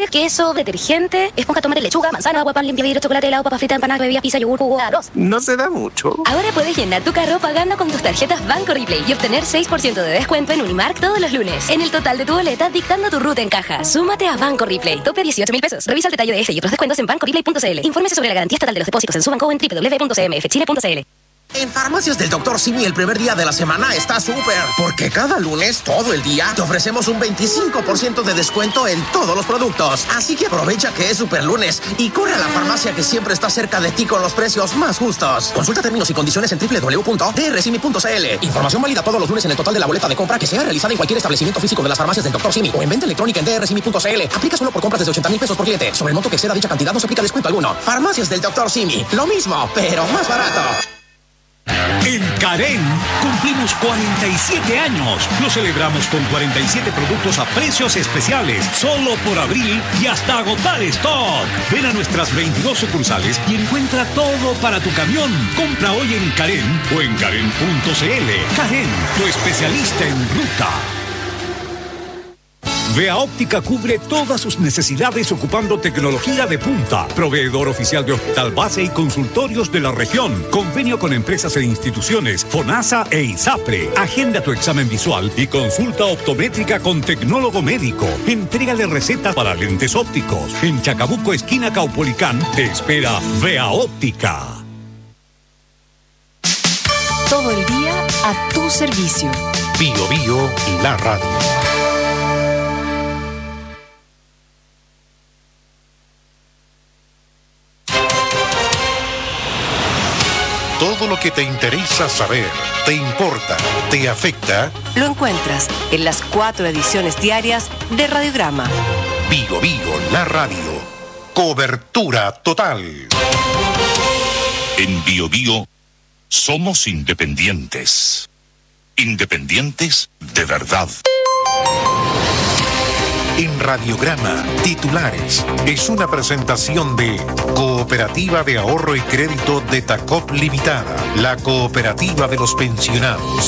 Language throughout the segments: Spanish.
tiene queso, detergente, esponja, tomate, lechuga, manzana, agua, pan, limpia vidrio, chocolate, helado, papa frita, empanadas, bebidas, pizza, yogur, jugo, arroz. No se da mucho. Ahora puedes llenar tu carro pagando con tus tarjetas Banco Replay y obtener 6% de descuento en Unimark todos los lunes. En el total de tu boleta, dictando tu ruta en caja. Súmate a Banco Replay. Tope 18.000 pesos. Revisa el detalle de este y otros descuentos en bancoreplay.cl. Infórmese sobre la garantía estatal de los depósitos en Subanco en www.cmfchile.cl. En Farmacias del Dr. Simi el primer día de la semana está súper, porque cada lunes, todo el día, te ofrecemos un 25% de descuento en todos los productos. Así que aprovecha que es super lunes y corre a la farmacia que siempre está cerca de ti con los precios más justos. Consulta términos y condiciones en www.drsimi.cl. Información válida todos los lunes en el total de la boleta de compra que sea realizada en cualquier establecimiento físico de las farmacias del Dr. Simi o en venta electrónica en drsimi.cl. Aplica solo por compras desde 80,000 pesos por cliente. Sobre el monto que exceda dicha cantidad no se aplica descuento alguno. Farmacias del Dr. Simi. Lo mismo, pero más barato. En Carén cumplimos 47 años. Lo celebramos con 47 productos a precios especiales, solo por abril y hasta agotar stock. Ven a nuestras 22 sucursales y encuentra todo para tu camión. Compra hoy en Carén o en Carén.cl. Carén, tu especialista en ruta. Vea Óptica cubre todas sus necesidades ocupando tecnología de punta. Proveedor oficial de hospital base y consultorios de la región. Convenio con empresas e instituciones, FONASA e ISAPRE. Agenda tu examen visual y consulta optométrica con tecnólogo médico. Entrégale receta para lentes ópticos. En Chacabuco, esquina Caupolicán, te espera Vea Óptica. Todo el día a tu servicio. Bio Bio, la radio. Todo lo que te interesa saber, te importa, te afecta, lo encuentras en las 4 ediciones diarias de Radiograma. Bio Bio, la radio. Cobertura total. En Bio Bio somos independientes. Independientes de verdad. En Radiograma, titulares. Es una presentación de Cooperativa de Ahorro y Crédito de Tacop Limitada, la cooperativa de los pensionados.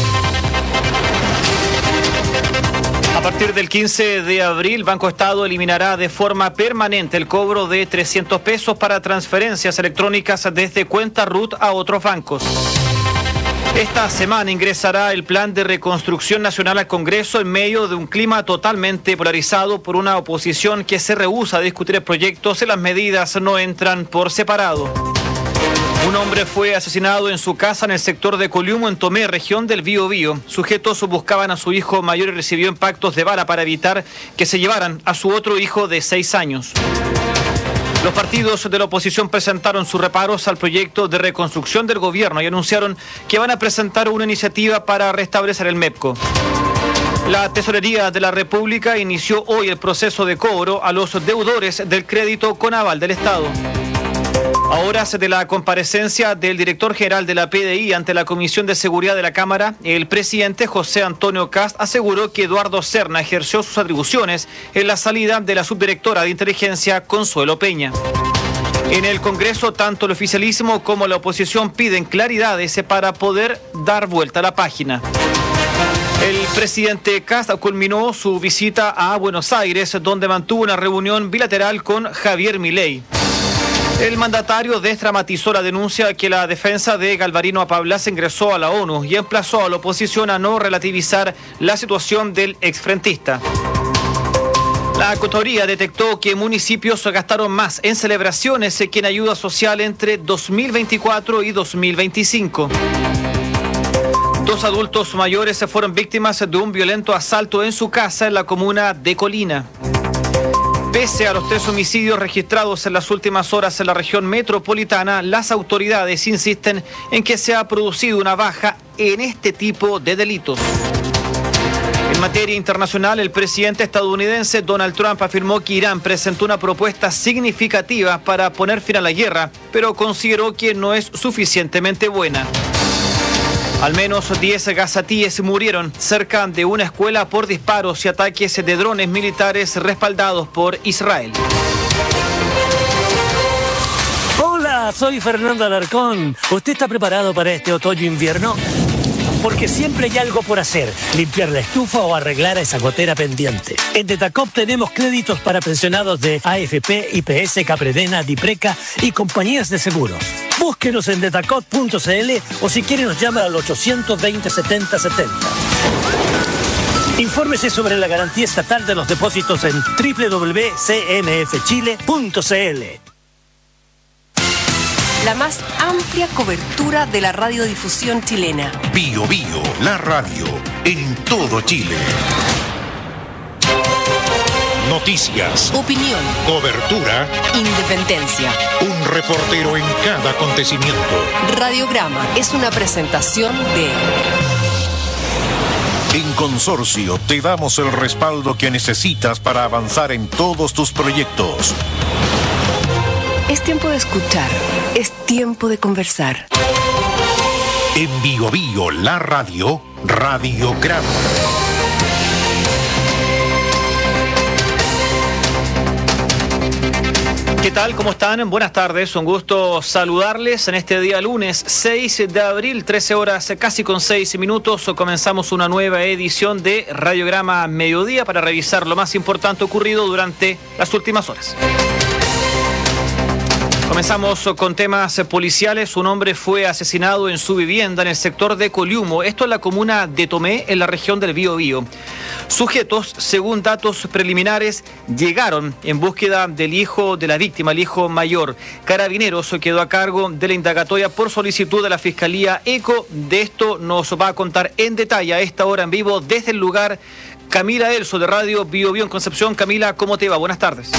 A partir del 15 de abril, Banco Estado eliminará de forma permanente el cobro de 300 pesos para transferencias electrónicas desde cuenta RUT a otros bancos. Esta semana ingresará el Plan de Reconstrucción Nacional al Congreso en medio de un clima totalmente polarizado por una oposición que se rehúsa a discutir el proyecto si las medidas no entran por separado. Un hombre fue asesinado en su casa en el sector de Coliumo, en Tomé, región del Biobío. Sujetos buscaban a su hijo mayor y recibió impactos de bala para evitar que se llevaran a su otro hijo de 6 años. Los partidos de la oposición presentaron sus reparos al proyecto de reconstrucción del gobierno y anunciaron que van a presentar una iniciativa para restablecer el MEPCO. La Tesorería de la República inició hoy el proceso de cobro a los deudores del crédito con aval del Estado. A horas de la comparecencia del director general de la PDI ante la Comisión de Seguridad de la Cámara, el presidente José Antonio Kast aseguró que Eduardo Serna ejerció sus atribuciones en la salida de la subdirectora de Inteligencia, Consuelo Peña. En el Congreso, tanto el oficialismo como la oposición piden claridades para poder dar vuelta a la página. El presidente Kast culminó su visita a Buenos Aires, donde mantuvo una reunión bilateral con Javier Milei. El mandatario desdramatizó la denuncia que la defensa de Galvarino Apablas ingresó a la ONU y emplazó a la oposición a no relativizar la situación del exfrentista. La Contraloría detectó que municipios gastaron más en celebraciones que en ayuda social entre 2024 y 2025. 2 adultos mayores se fueron víctimas de un violento asalto en su casa en la comuna de Colina. Pese a los 3 homicidios registrados en las últimas horas en la región metropolitana, las autoridades insisten en que se ha producido una baja en este tipo de delitos. En materia internacional, el presidente estadounidense Donald Trump afirmó que Irán presentó una propuesta significativa para poner fin a la guerra, pero consideró que no es suficientemente buena. Al menos 10 gazatíes murieron cerca de una escuela por disparos y ataques de drones militares respaldados por Israel. Hola, soy Fernando Alarcón. ¿Usted está preparado para este otoño-invierno? Porque siempre hay algo por hacer, limpiar la estufa o arreglar esa gotera pendiente. En Detacop tenemos créditos para pensionados de AFP, IPS, Capredena, Dipreca y compañías de seguros. Búsquenos en detacop.cl o si quiere nos llama al 820 70 70. Infórmese sobre la garantía estatal de los depósitos en www.cmfchile.cl. La más amplia cobertura de la radiodifusión chilena. Bio Bio, la radio, en todo Chile. Noticias, Opinión, cobertura, independencia. un reportero en cada acontecimiento. Radiograma es una presentación de... En Consorcio te damos el respaldo que necesitas para avanzar en todos tus proyectos. Es tiempo de escuchar, es tiempo de conversar. En Bio Bio, la radio, Radiograma. ¿Qué tal? ¿Cómo están? Buenas tardes, un gusto saludarles en este día lunes 6 de abril, 13 horas casi con 6 minutos. Comenzamos una nueva edición de Radiograma Mediodía para revisar lo más importante ocurrido durante las últimas horas. Comenzamos con temas policiales. Un hombre fue asesinado en su vivienda en el sector de Coliumo, esto en la comuna de Tomé, en la región del Biobío. Sujetos, según datos preliminares, llegaron en búsqueda del hijo de la víctima, el hijo mayor. Carabineros quedó a cargo de la indagatoria por solicitud de la Fiscalía ECO. De esto nos va a contar en detalle a esta hora en vivo desde el lugar Camila Elso de Radio Biobío en Concepción. Camila, ¿cómo te va? Buenas tardes.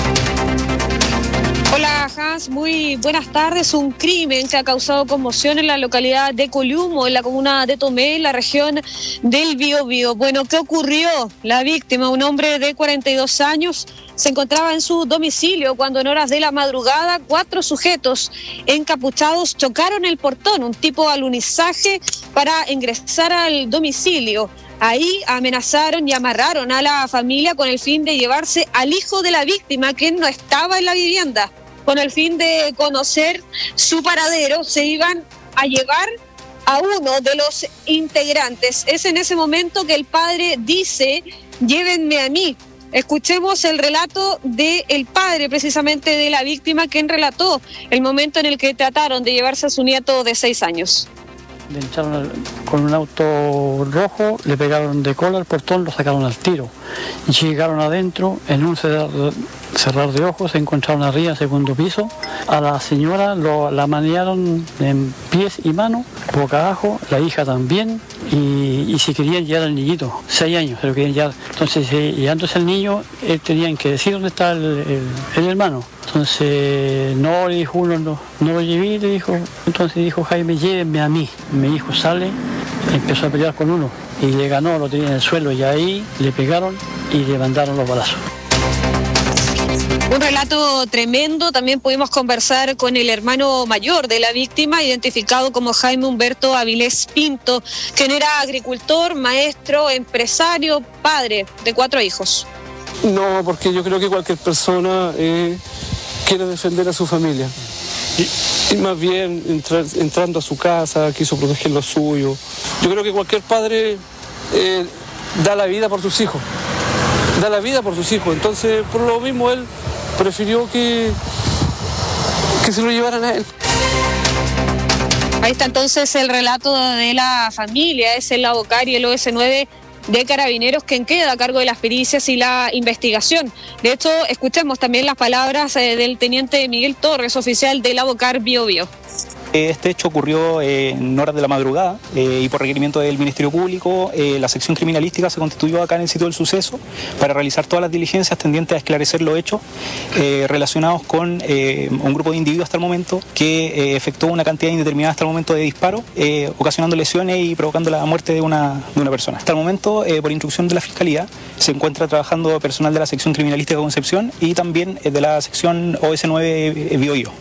Hola Hans, muy buenas tardes. Un crimen que ha causado conmoción en la localidad de Coliumo, en la comuna de Tomé, en la región del Biobío. Bueno, ¿qué ocurrió? La víctima, un hombre de 42 años, se encontraba en su domicilio cuando en horas de la madrugada 4 sujetos encapuchados chocaron el portón, un tipo de alunizaje para ingresar al domicilio. Ahí amenazaron y amarraron a la familia con el fin de llevarse al hijo de la víctima, quien no estaba en la vivienda. Con el fin de conocer su paradero, se iban a llevar a uno de los integrantes. Es en ese momento que el padre dice: llévenme a mí. Escuchemos el relato del padre, precisamente de la víctima, quien relató el momento en el que trataron de llevarse a su nieto de 6 años. Le entraron con un auto rojo, le pegaron de cola al portón, lo sacaron al tiro. Y llegaron adentro, en un cerrar de ojos, se encontraron arriba en el segundo piso. A la señora la manearon en pies y manos, boca abajo, la hija también, y se querían llevar al niñito, 6 años, se lo querían llevar. Entonces, llevándose al niño, tenían que decir dónde está el hermano. Entonces, no, le dijo uno, no lo llevé, le dijo. Entonces dijo Jaime: llévenme a mí. Mi hijo sale, empezó a pelear con uno y le ganó, lo tenía en el suelo, y ahí le pegaron y le mandaron los balazos. Un relato tremendo. También pudimos conversar con el hermano mayor de la víctima, identificado como Jaime Humberto Avilés Pinto, quien era agricultor, maestro, empresario, padre de 4 hijos. No, porque yo creo que cualquier persona quiere defender a su familia. Y más bien, entrando a su casa, quiso proteger lo suyo. Yo creo que cualquier padre da la vida por sus hijos. Da la vida por sus hijos. Entonces, por lo mismo, él prefirió que se lo llevaran a él. Ahí está entonces el relato de la familia. Es el ABOCAR y el OS9 de Carabineros quien queda a cargo de las pericias y la investigación. De hecho, escuchemos también las palabras del teniente Miguel Torres, oficial del ABOCAR Biobío. Este hecho ocurrió en horas de la madrugada y por requerimiento del Ministerio Público, la sección criminalística se constituyó acá en el sitio del suceso para realizar todas las diligencias tendientes a esclarecer los hechos relacionados con un grupo de individuos hasta el momento que efectuó una cantidad indeterminada hasta el momento de disparos, ocasionando lesiones y provocando la muerte de una persona. Hasta el momento, por instrucción de la Fiscalía, se encuentra trabajando personal de la sección criminalística de Concepción y también de la sección OS9 Biobío.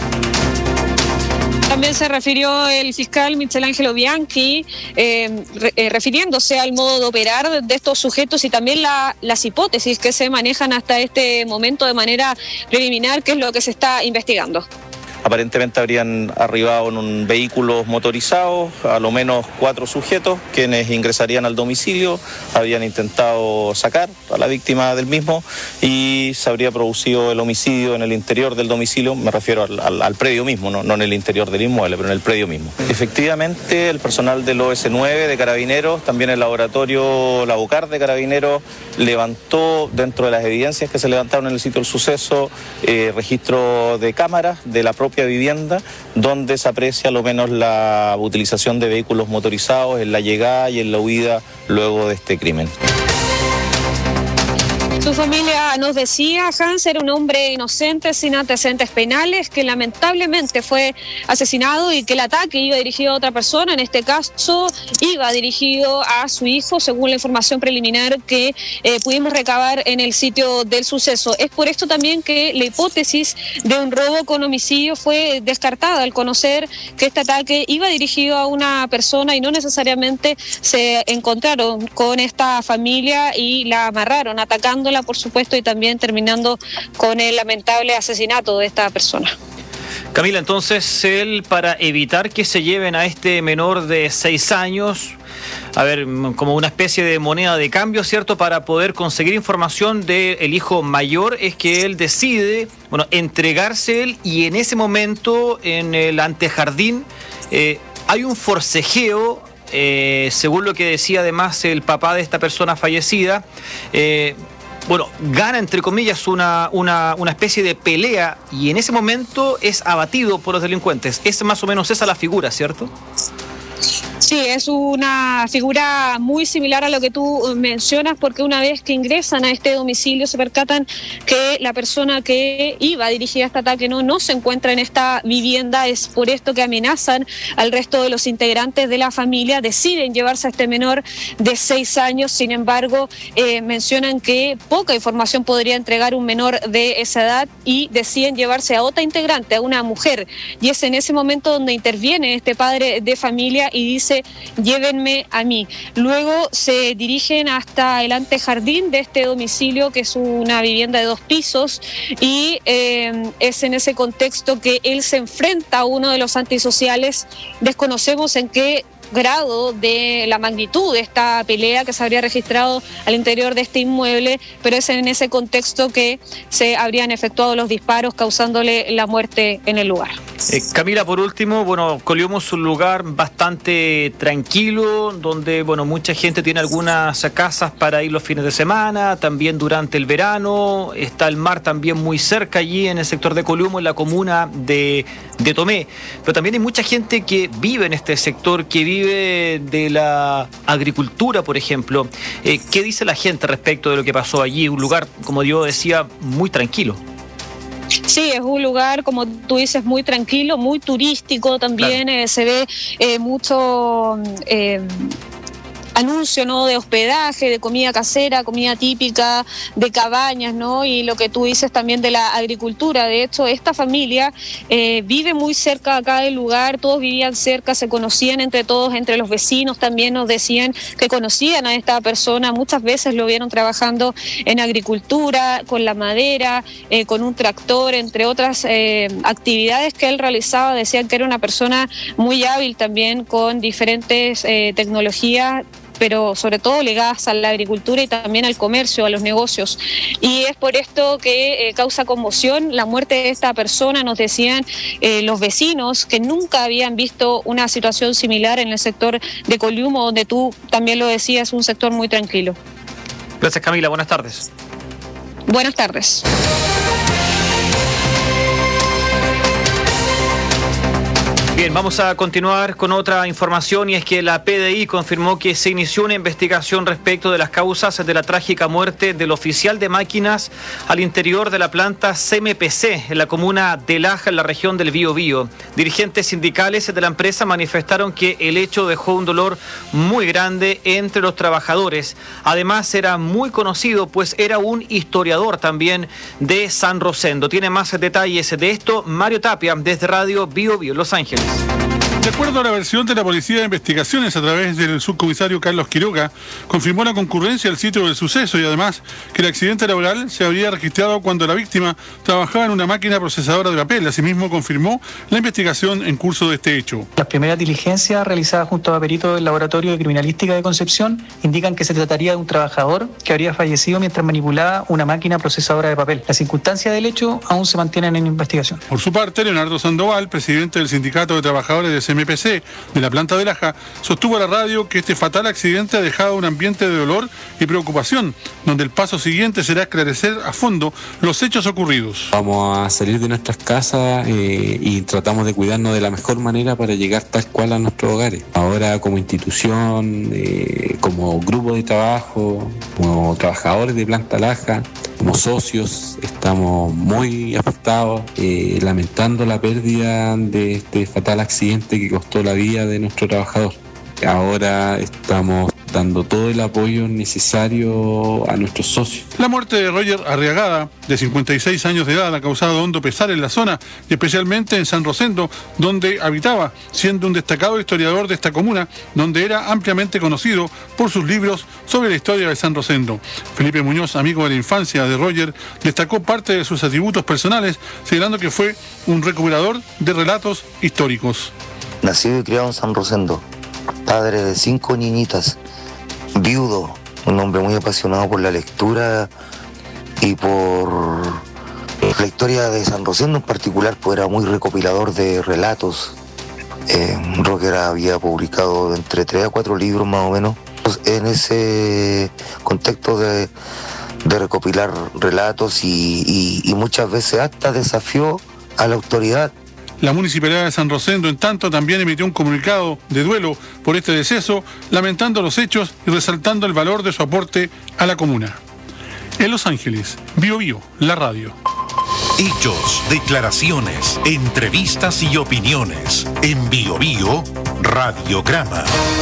También se refirió el fiscal Michelangelo Bianchi, refiriéndose al modo de operar de estos sujetos y también las hipótesis que se manejan hasta este momento de manera preliminar, que es lo que se está investigando. Aparentemente habrían arribado en un vehículo motorizado, a lo menos 4 sujetos, quienes ingresarían al domicilio, habían intentado sacar a la víctima del mismo y se habría producido el homicidio en el interior del domicilio, me refiero al predio mismo, no en el interior del inmueble, pero en el predio mismo. Efectivamente, el personal del OS9 de Carabineros, también el laboratorio Labocar de Carabineros, levantó dentro de las evidencias que se levantaron en el sitio del suceso, registro de cámaras de la propia vivienda, donde se aprecia a lo menos la utilización de vehículos motorizados en la llegada y en la huida luego de este crimen. Su familia nos decía, Hans era un hombre inocente, sin antecedentes penales, que lamentablemente fue asesinado y que el ataque iba dirigido a otra persona, en este caso iba dirigido a su hijo, según la información preliminar que pudimos recabar en el sitio del suceso. Es por esto también que la hipótesis de un robo con homicidio fue descartada al conocer que este ataque iba dirigido a una persona y no necesariamente se encontraron con esta familia y la amarraron, atacándola, por supuesto, y también terminando con el lamentable asesinato de esta persona. Camila, entonces él, para evitar que se lleven a este menor de 6 años, a ver, como una especie de moneda de cambio, ¿cierto?, para poder conseguir información del hijo mayor, es que él decide, bueno, entregarse él, y en ese momento, en el antejardín, hay un forcejeo, según lo que decía además el papá de esta persona fallecida, bueno, gana entre comillas una especie de pelea y en ese momento es abatido por los delincuentes. Es más o menos esa la figura, ¿cierto? Sí, es una figura muy similar a lo que tú mencionas, porque una vez que ingresan a este domicilio se percatan que la persona que iba dirigida a este ataque no se encuentra en esta vivienda. Es por esto que amenazan al resto de los integrantes de la familia, deciden llevarse a este menor de 6 años, sin embargo mencionan que poca información podría entregar un menor de esa edad y deciden llevarse a otra integrante, a una mujer, y es en ese momento donde interviene este padre de familia y dice: llévenme a mí. Luego se dirigen hasta el antejardín de este domicilio, que es una vivienda de 2 pisos, y es en ese contexto que él se enfrenta a uno de los antisociales. Desconocemos en qué grado de la magnitud de esta pelea que se habría registrado al interior de este inmueble, pero es en ese contexto que se habrían efectuado los disparos, causándole la muerte en el lugar. Camila, por último, bueno, Colehumo es un lugar bastante tranquilo, donde, bueno, mucha gente tiene algunas casas para ir los fines de semana, también durante el verano, está el mar también muy cerca allí en el sector de Colehumo, en la comuna de Tomé, pero también hay mucha gente que vive en este sector, que vive de la agricultura, por ejemplo. ¿Qué dice la gente respecto de lo que pasó allí? Un lugar, como yo decía, muy tranquilo. Sí, es un lugar, como tú dices, muy tranquilo, muy turístico también. Claro. Se ve mucho anuncio, ¿no?, de hospedaje, de comida casera, comida típica, de cabañas, ¿no?, y lo que tú dices también de la agricultura. De hecho, esta familia vive muy cerca acá del lugar, todos vivían cerca, se conocían entre todos, entre los vecinos también nos decían que conocían a esta persona, muchas veces lo vieron trabajando en agricultura, con la madera, con un tractor, entre otras actividades que él realizaba. Decían que era una persona muy hábil también, con diferentes tecnologías, pero sobre todo ligadas a la agricultura y también al comercio, a los negocios. Y es por esto que causa conmoción la muerte de esta persona. Nos decían los vecinos que nunca habían visto una situación similar en el sector de Colehumo, donde tú también lo decías, un sector muy tranquilo. Gracias, Camila. Buenas tardes. Buenas tardes. Bien, vamos a continuar con otra información, y es que la PDI confirmó que se inició una investigación respecto de las causas de la trágica muerte del oficial de máquinas al interior de la planta CMPC en la comuna de Laja, en la región del Biobío. Dirigentes sindicales de la empresa manifestaron que el hecho dejó un dolor muy grande entre los trabajadores. Además, era muy conocido, pues era un historiador también de San Rosendo. Tiene más detalles de esto Mario Tapia, desde Radio Biobío, Los Ángeles. De acuerdo a la versión de la Policía de Investigaciones a través del subcomisario Carlos Quiroga, confirmó la concurrencia al sitio del suceso y además que el accidente laboral se habría registrado cuando la víctima trabajaba en una máquina procesadora de papel. Asimismo, confirmó la investigación en curso de este hecho. Las primeras diligencias realizadas junto a peritos del Laboratorio de Criminalística de Concepción indican que se trataría de un trabajador que habría fallecido mientras manipulaba una máquina procesadora de papel. Las circunstancias del hecho aún se mantienen en investigación. Por su parte, Leonardo Sandoval, presidente del Sindicato de Trabajadores de CMPC de la planta de Laja, sostuvo a la radio que este fatal accidente ha dejado un ambiente de dolor y preocupación, donde el paso siguiente será esclarecer a fondo los hechos ocurridos. Vamos a salir de nuestras casas y tratamos de cuidarnos de la mejor manera para llegar tal cual a nuestros hogares. Ahora, como institución, como grupo de trabajo, como trabajadores de planta Laja, como socios, estamos muy afectados, lamentando la pérdida de este fatal accidente que costó la vida de nuestro trabajador. Ahora estamos dando todo el apoyo necesario a nuestros socios. La muerte de Roger Arriagada, de 56 años de edad, ha causado hondo pesar en la zona y especialmente en San Rosendo, donde habitaba, siendo un destacado historiador de esta comuna, donde era ampliamente conocido por sus libros sobre la historia de San Rosendo. Felipe Muñoz, amigo de la infancia de Roger, destacó parte de sus atributos personales, señalando que fue un recuperador de relatos históricos. Nacido y criado en San Rosendo, padre de 5 niñitas, viudo, un hombre muy apasionado por la lectura y por la historia de San Rosendo en particular, pues era muy recopilador de relatos. Roger había publicado entre 3 a 4 libros más o menos. En ese contexto de recopilar relatos y muchas veces hasta desafió a la autoridad. La Municipalidad de San Rosendo, en tanto, también emitió un comunicado de duelo por este deceso, lamentando los hechos y resaltando el valor de su aporte a la comuna. En Los Ángeles, Bio Bio, la radio. Hechos, declaraciones, entrevistas y opiniones. En Bio Bio, Radiograma.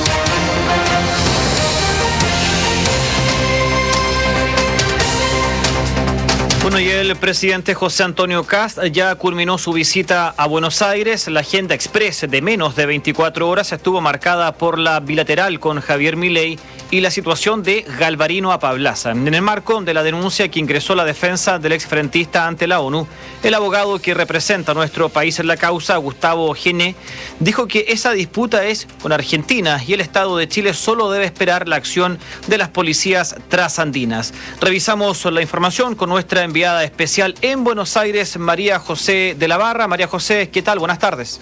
Bueno, y el presidente José Antonio Kast ya culminó su visita a Buenos Aires. La agenda express de menos de 24 horas estuvo marcada por la bilateral con Javier Milei y la situación de Galvarino Apablaza. En el marco de la denuncia que ingresó la defensa del exfrentista ante la ONU, el abogado que representa a nuestro país en la causa, Gustavo Gené, dijo que esa disputa es con Argentina y el Estado de Chile solo debe esperar la acción de las policías trasandinas. Revisamos la información con nuestra enviada especial en Buenos Aires, María José de la Barra. María José, ¿qué tal? Buenas tardes.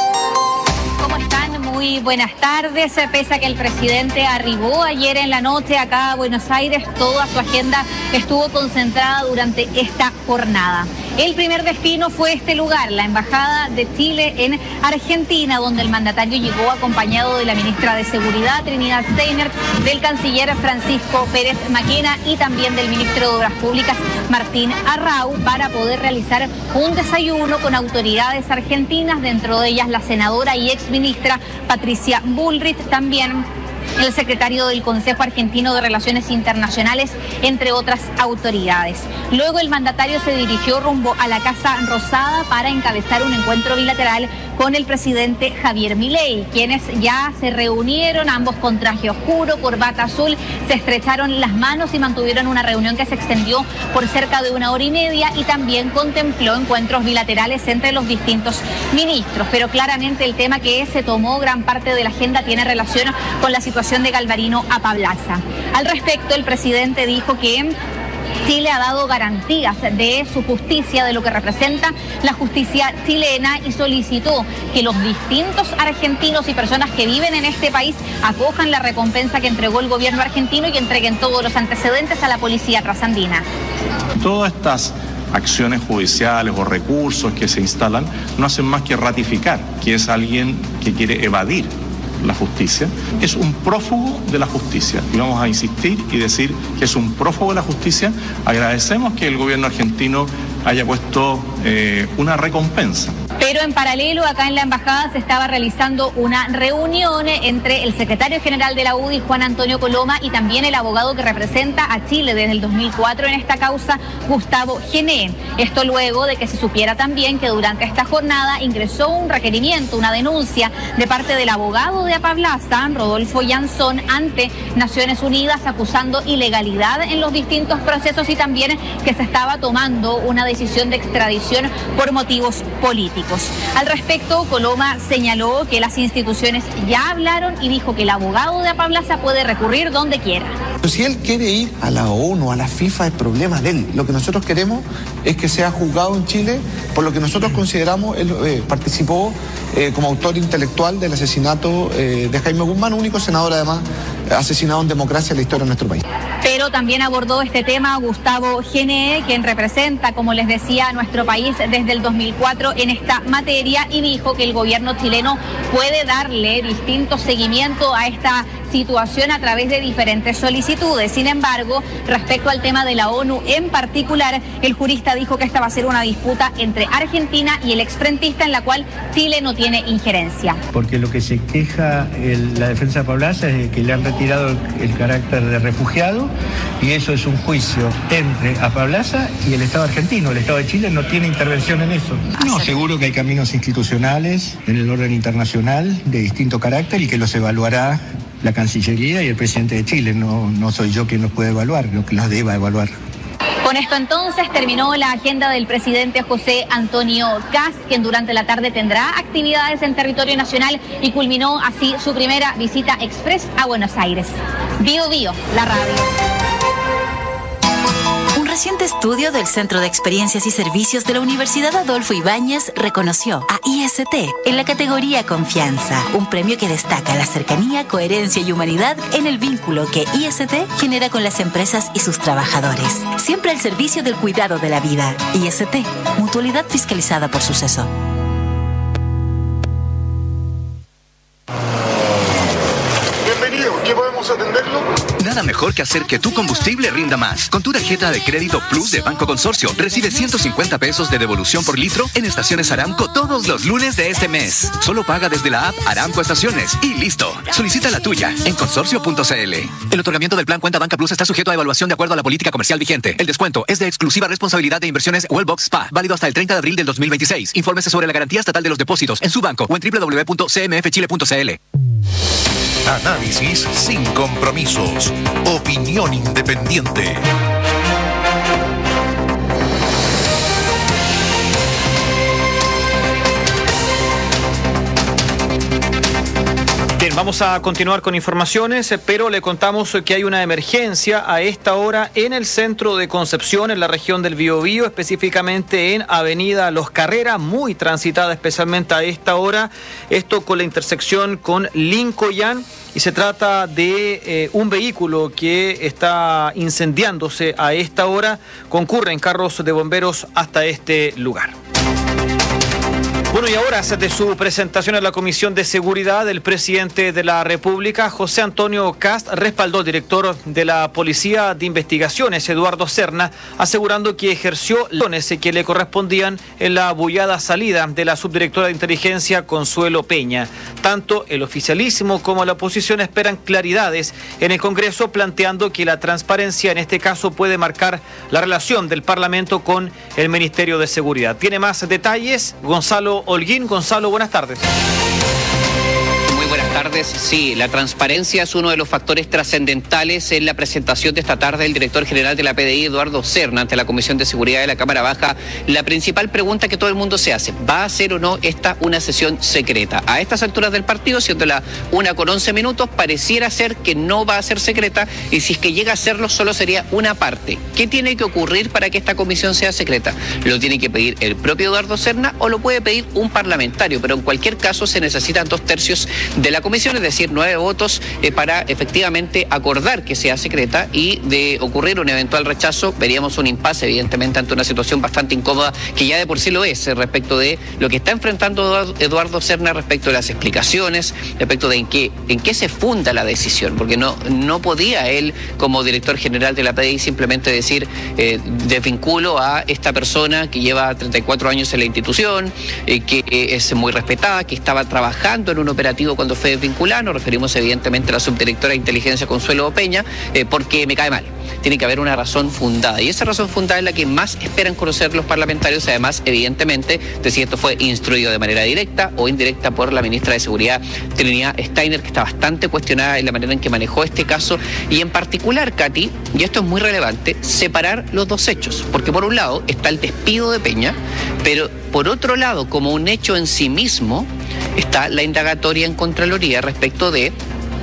¿Cómo están? Muy buenas tardes. Pese a que el presidente arribó ayer en la noche acá a Buenos Aires, toda su agenda estuvo concentrada durante esta jornada. El primer destino fue este lugar, la Embajada de Chile en Argentina, donde el mandatario llegó acompañado de la ministra de Seguridad, Trinidad Steiner, del canciller Francisco Pérez Maquena y también del ministro de Obras Públicas, Martín Arrau, para poder realizar un desayuno con autoridades argentinas, dentro de ellas la senadora y exministra Patricia Bullrich, también el secretario del Consejo Argentino de Relaciones Internacionales, entre otras autoridades. Luego el mandatario se dirigió rumbo a la Casa Rosada para encabezar un encuentro bilateral con el presidente Javier Milei, quienes ya se reunieron, ambos con traje oscuro, corbata azul, se estrecharon las manos y mantuvieron una reunión que se extendió por cerca de 1 hora y media y también contempló encuentros bilaterales entre los distintos ministros. Pero claramente el tema que se tomó gran parte de la agenda tiene relación con la situación de Galvarino Apablaza. Al respecto, el presidente dijo que Chile ha dado garantías de su justicia, de lo que representa la justicia chilena, y solicitó que los distintos argentinos y personas que viven en este país acojan la recompensa que entregó el gobierno argentino y entreguen todos los antecedentes a la policía trasandina. Todas estas acciones judiciales o recursos que se instalan no hacen más que ratificar que es alguien que quiere evadir la justicia, es un prófugo de la justicia, y vamos a insistir y decir que es un prófugo de la justicia. Agradecemos que el gobierno argentino haya puesto una recompensa. Pero en paralelo, acá en la embajada se estaba realizando una reunión entre el secretario general de la UDI, Juan Antonio Coloma, y también el abogado que representa a Chile desde el 2004 en esta causa, Gustavo Gené. Esto luego de que se supiera también que durante esta jornada ingresó un requerimiento, una denuncia de parte del abogado de Apablaza, Rodolfo Yanzón, ante Naciones Unidas, acusando ilegalidad en los distintos procesos y también que se estaba tomando una decisión de extradición por motivos políticos. Al respecto, Coloma señaló que las instituciones ya hablaron y dijo que el abogado de Apablaza puede recurrir donde quiera. Si él quiere ir a la ONU, a la FIFA, es problema de él. Lo que nosotros queremos es que sea juzgado en Chile por lo que nosotros consideramos, él participó como autor intelectual del asesinato de Jaime Guzmán, único senador además asesinado en democracia en la historia de nuestro país. Pero también abordó este tema Gustavo Gené, quien representa, como les decía, a nuestro país desde el 2004 en esta materia, y dijo que el gobierno chileno puede darle distinto seguimiento a esta situación a través de diferentes solicitudes. Sin embargo, respecto al tema de la ONU en particular, el jurista dijo que esta va a ser una disputa entre Argentina y el exfrentista en la cual Chile no tiene injerencia. Porque lo que se queja la defensa de Apablaza es que le han retirado el carácter de refugiado, y eso es un juicio entre Apablaza y el Estado argentino. El Estado de Chile no tiene intervención en eso. No, seguro que hay caminos institucionales en el orden internacional de distinto carácter y que los evaluará la Cancillería y el presidente de Chile. No soy yo quien los puede evaluar, lo que los deba evaluar. Con esto entonces terminó la agenda del presidente José Antonio Kast, quien durante la tarde tendrá actividades en territorio nacional y culminó así su primera visita express a Buenos Aires. Bio Bio, la radio. Un reciente estudio del Centro de Experiencias y Servicios de la Universidad Adolfo Ibáñez reconoció a IST en la categoría Confianza, un premio que destaca la cercanía, coherencia y humanidad en el vínculo que IST genera con las empresas y sus trabajadores. Siempre al servicio del cuidado de la vida. IST, mutualidad fiscalizada por Suceso. Bienvenido, ¿qué podemos atenderlo? Nada mejor que hacer que tu combustible rinda más. Con tu tarjeta de crédito Plus de Banco Consorcio, recibe 150 pesos de devolución por litro en estaciones Aramco todos los lunes de este mes. Solo paga desde la app Aramco Estaciones y listo. Solicita la tuya en consorcio.cl. El otorgamiento del plan Cuenta Banca Plus está sujeto a evaluación de acuerdo a la política comercial vigente. El descuento es de exclusiva responsabilidad de Inversiones Wellbox Spa, válido hasta el 30 de abril del 2026. Infórmese sobre la garantía estatal de los depósitos en su banco o en www.cmfchile.cl. Análisis sin compromisos. Opinión independiente. Bien, vamos a continuar con informaciones, pero le contamos que hay una emergencia a esta hora en el centro de Concepción, en la región del Biobío, específicamente en Avenida Los Carrera, muy transitada especialmente a esta hora, esto con la intersección con Lincoln, y se trata de un vehículo que está incendiándose a esta hora. Concurren carros de bomberos hasta este lugar. Bueno, y ahora, de su presentación en la Comisión de Seguridad, el presidente de la República, José Antonio Kast, respaldó al director de la Policía de Investigaciones, Eduardo Serna, asegurando que ejerció las que le correspondían en la bullada salida de la subdirectora de Inteligencia, Consuelo Peña. Tanto el oficialismo como la oposición esperan claridades en el Congreso, planteando que la transparencia en este caso puede marcar la relación del Parlamento con el Ministerio de Seguridad. Tiene más detalles Gonzalo Holguín. Gonzalo, buenas tardes. Muy buenas tardes. Sí, la transparencia es uno de los factores trascendentales en la presentación de esta tarde del director general de la PDI, Eduardo Serna, ante la Comisión de Seguridad de la Cámara Baja. La principal pregunta que todo el mundo se hace: ¿va a ser o no esta una sesión secreta? A estas alturas del partido, siendo la 1:11, pareciera ser que no va a ser secreta, y si es que llega a serlo, solo sería una parte. ¿Qué tiene que ocurrir para que esta comisión sea secreta? ¿Lo tiene que pedir el propio Eduardo Serna o lo puede pedir un parlamentario? Pero en cualquier caso se necesitan 2/3 de la la comisión, es decir, 9 votos para efectivamente acordar que sea secreta, y de ocurrir un eventual rechazo veríamos un impasse, evidentemente, ante una situación bastante incómoda, que ya de por sí lo es, respecto de lo que está enfrentando Eduardo Serna, respecto de las explicaciones, respecto de en qué se funda la decisión, porque no podía él, como director general de la PDI, simplemente decir desvinculo a esta persona que lleva 34 años en la institución, que es muy respetada, que estaba trabajando en un operativo cuando fue desvinculado. Nos referimos evidentemente a la subdirectora de inteligencia Consuelo Peña, porque me cae mal. Tiene que haber una razón fundada, y esa razón fundada es la que más esperan conocer los parlamentarios, además, evidentemente, de si esto fue instruido de manera directa o indirecta por la ministra de Seguridad, Trinidad Steiner, que está bastante cuestionada en la manera en que manejó este caso, y en particular, Katy, y esto es muy relevante, separar los dos hechos, porque por un lado está el despido de Peña, pero por otro lado, como un hecho en sí mismo, está la indagatoria en Contraloría respecto de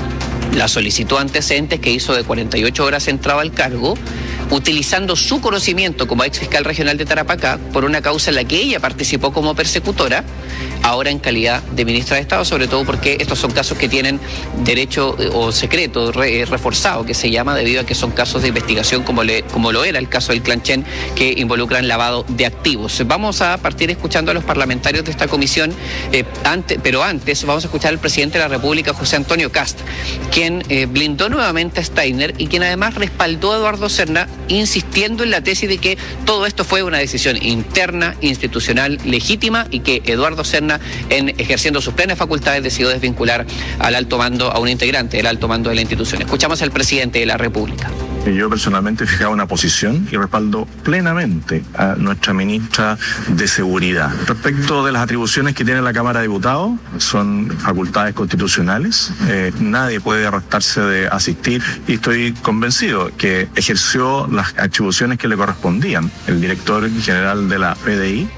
la solicitud antecedentes que hizo de 48 horas entraba al cargo, utilizando su conocimiento como ex fiscal regional de Tarapacá por una causa en la que ella participó como persecutora, ahora en calidad de ministra de Estado, sobre todo porque estos son casos que tienen derecho o secreto reforzado, que se llama, debido a que son casos de investigación como lo era el caso del Clan Chen, que involucran lavado de activos. Vamos a partir escuchando a los parlamentarios de esta comisión, pero antes vamos a escuchar al presidente de la República, José Antonio Kast, quien blindó nuevamente a Steiner y quien además respaldó a Eduardo Serna, insistiendo en la tesis de que todo esto fue una decisión interna, institucional, legítima, y que Eduardo Serna, ejerciendo sus plenas facultades, decidió desvincular al alto mando, a un integrante del alto mando de la institución. Escuchamos al presidente de la República. Yo personalmente he fijado una posición y respaldo plenamente a nuestra ministra de Seguridad. Respecto de las atribuciones que tiene la Cámara de Diputados, son facultades constitucionales, nadie puede arrestarse de asistir, y estoy convencido que ejerció las atribuciones que le correspondían el director general de la PDI.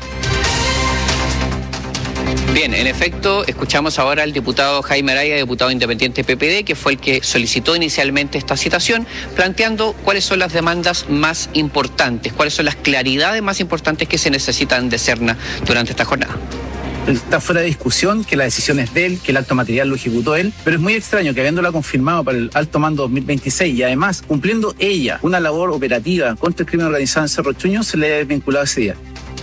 Bien, en efecto, escuchamos ahora al diputado Jaime Araya, diputado independiente PPD, que fue el que solicitó inicialmente esta citación, planteando cuáles son las demandas más importantes, cuáles son las claridades más importantes que se necesitan de Serna durante esta jornada. Está fuera de discusión que la decisión es de él, que el acto material lo ejecutó él, pero es muy extraño que, habiéndola confirmado para el alto mando 2026 y además cumpliendo ella una labor operativa contra el crimen organizado en Cerro Chuño, se le haya desvinculado ese día.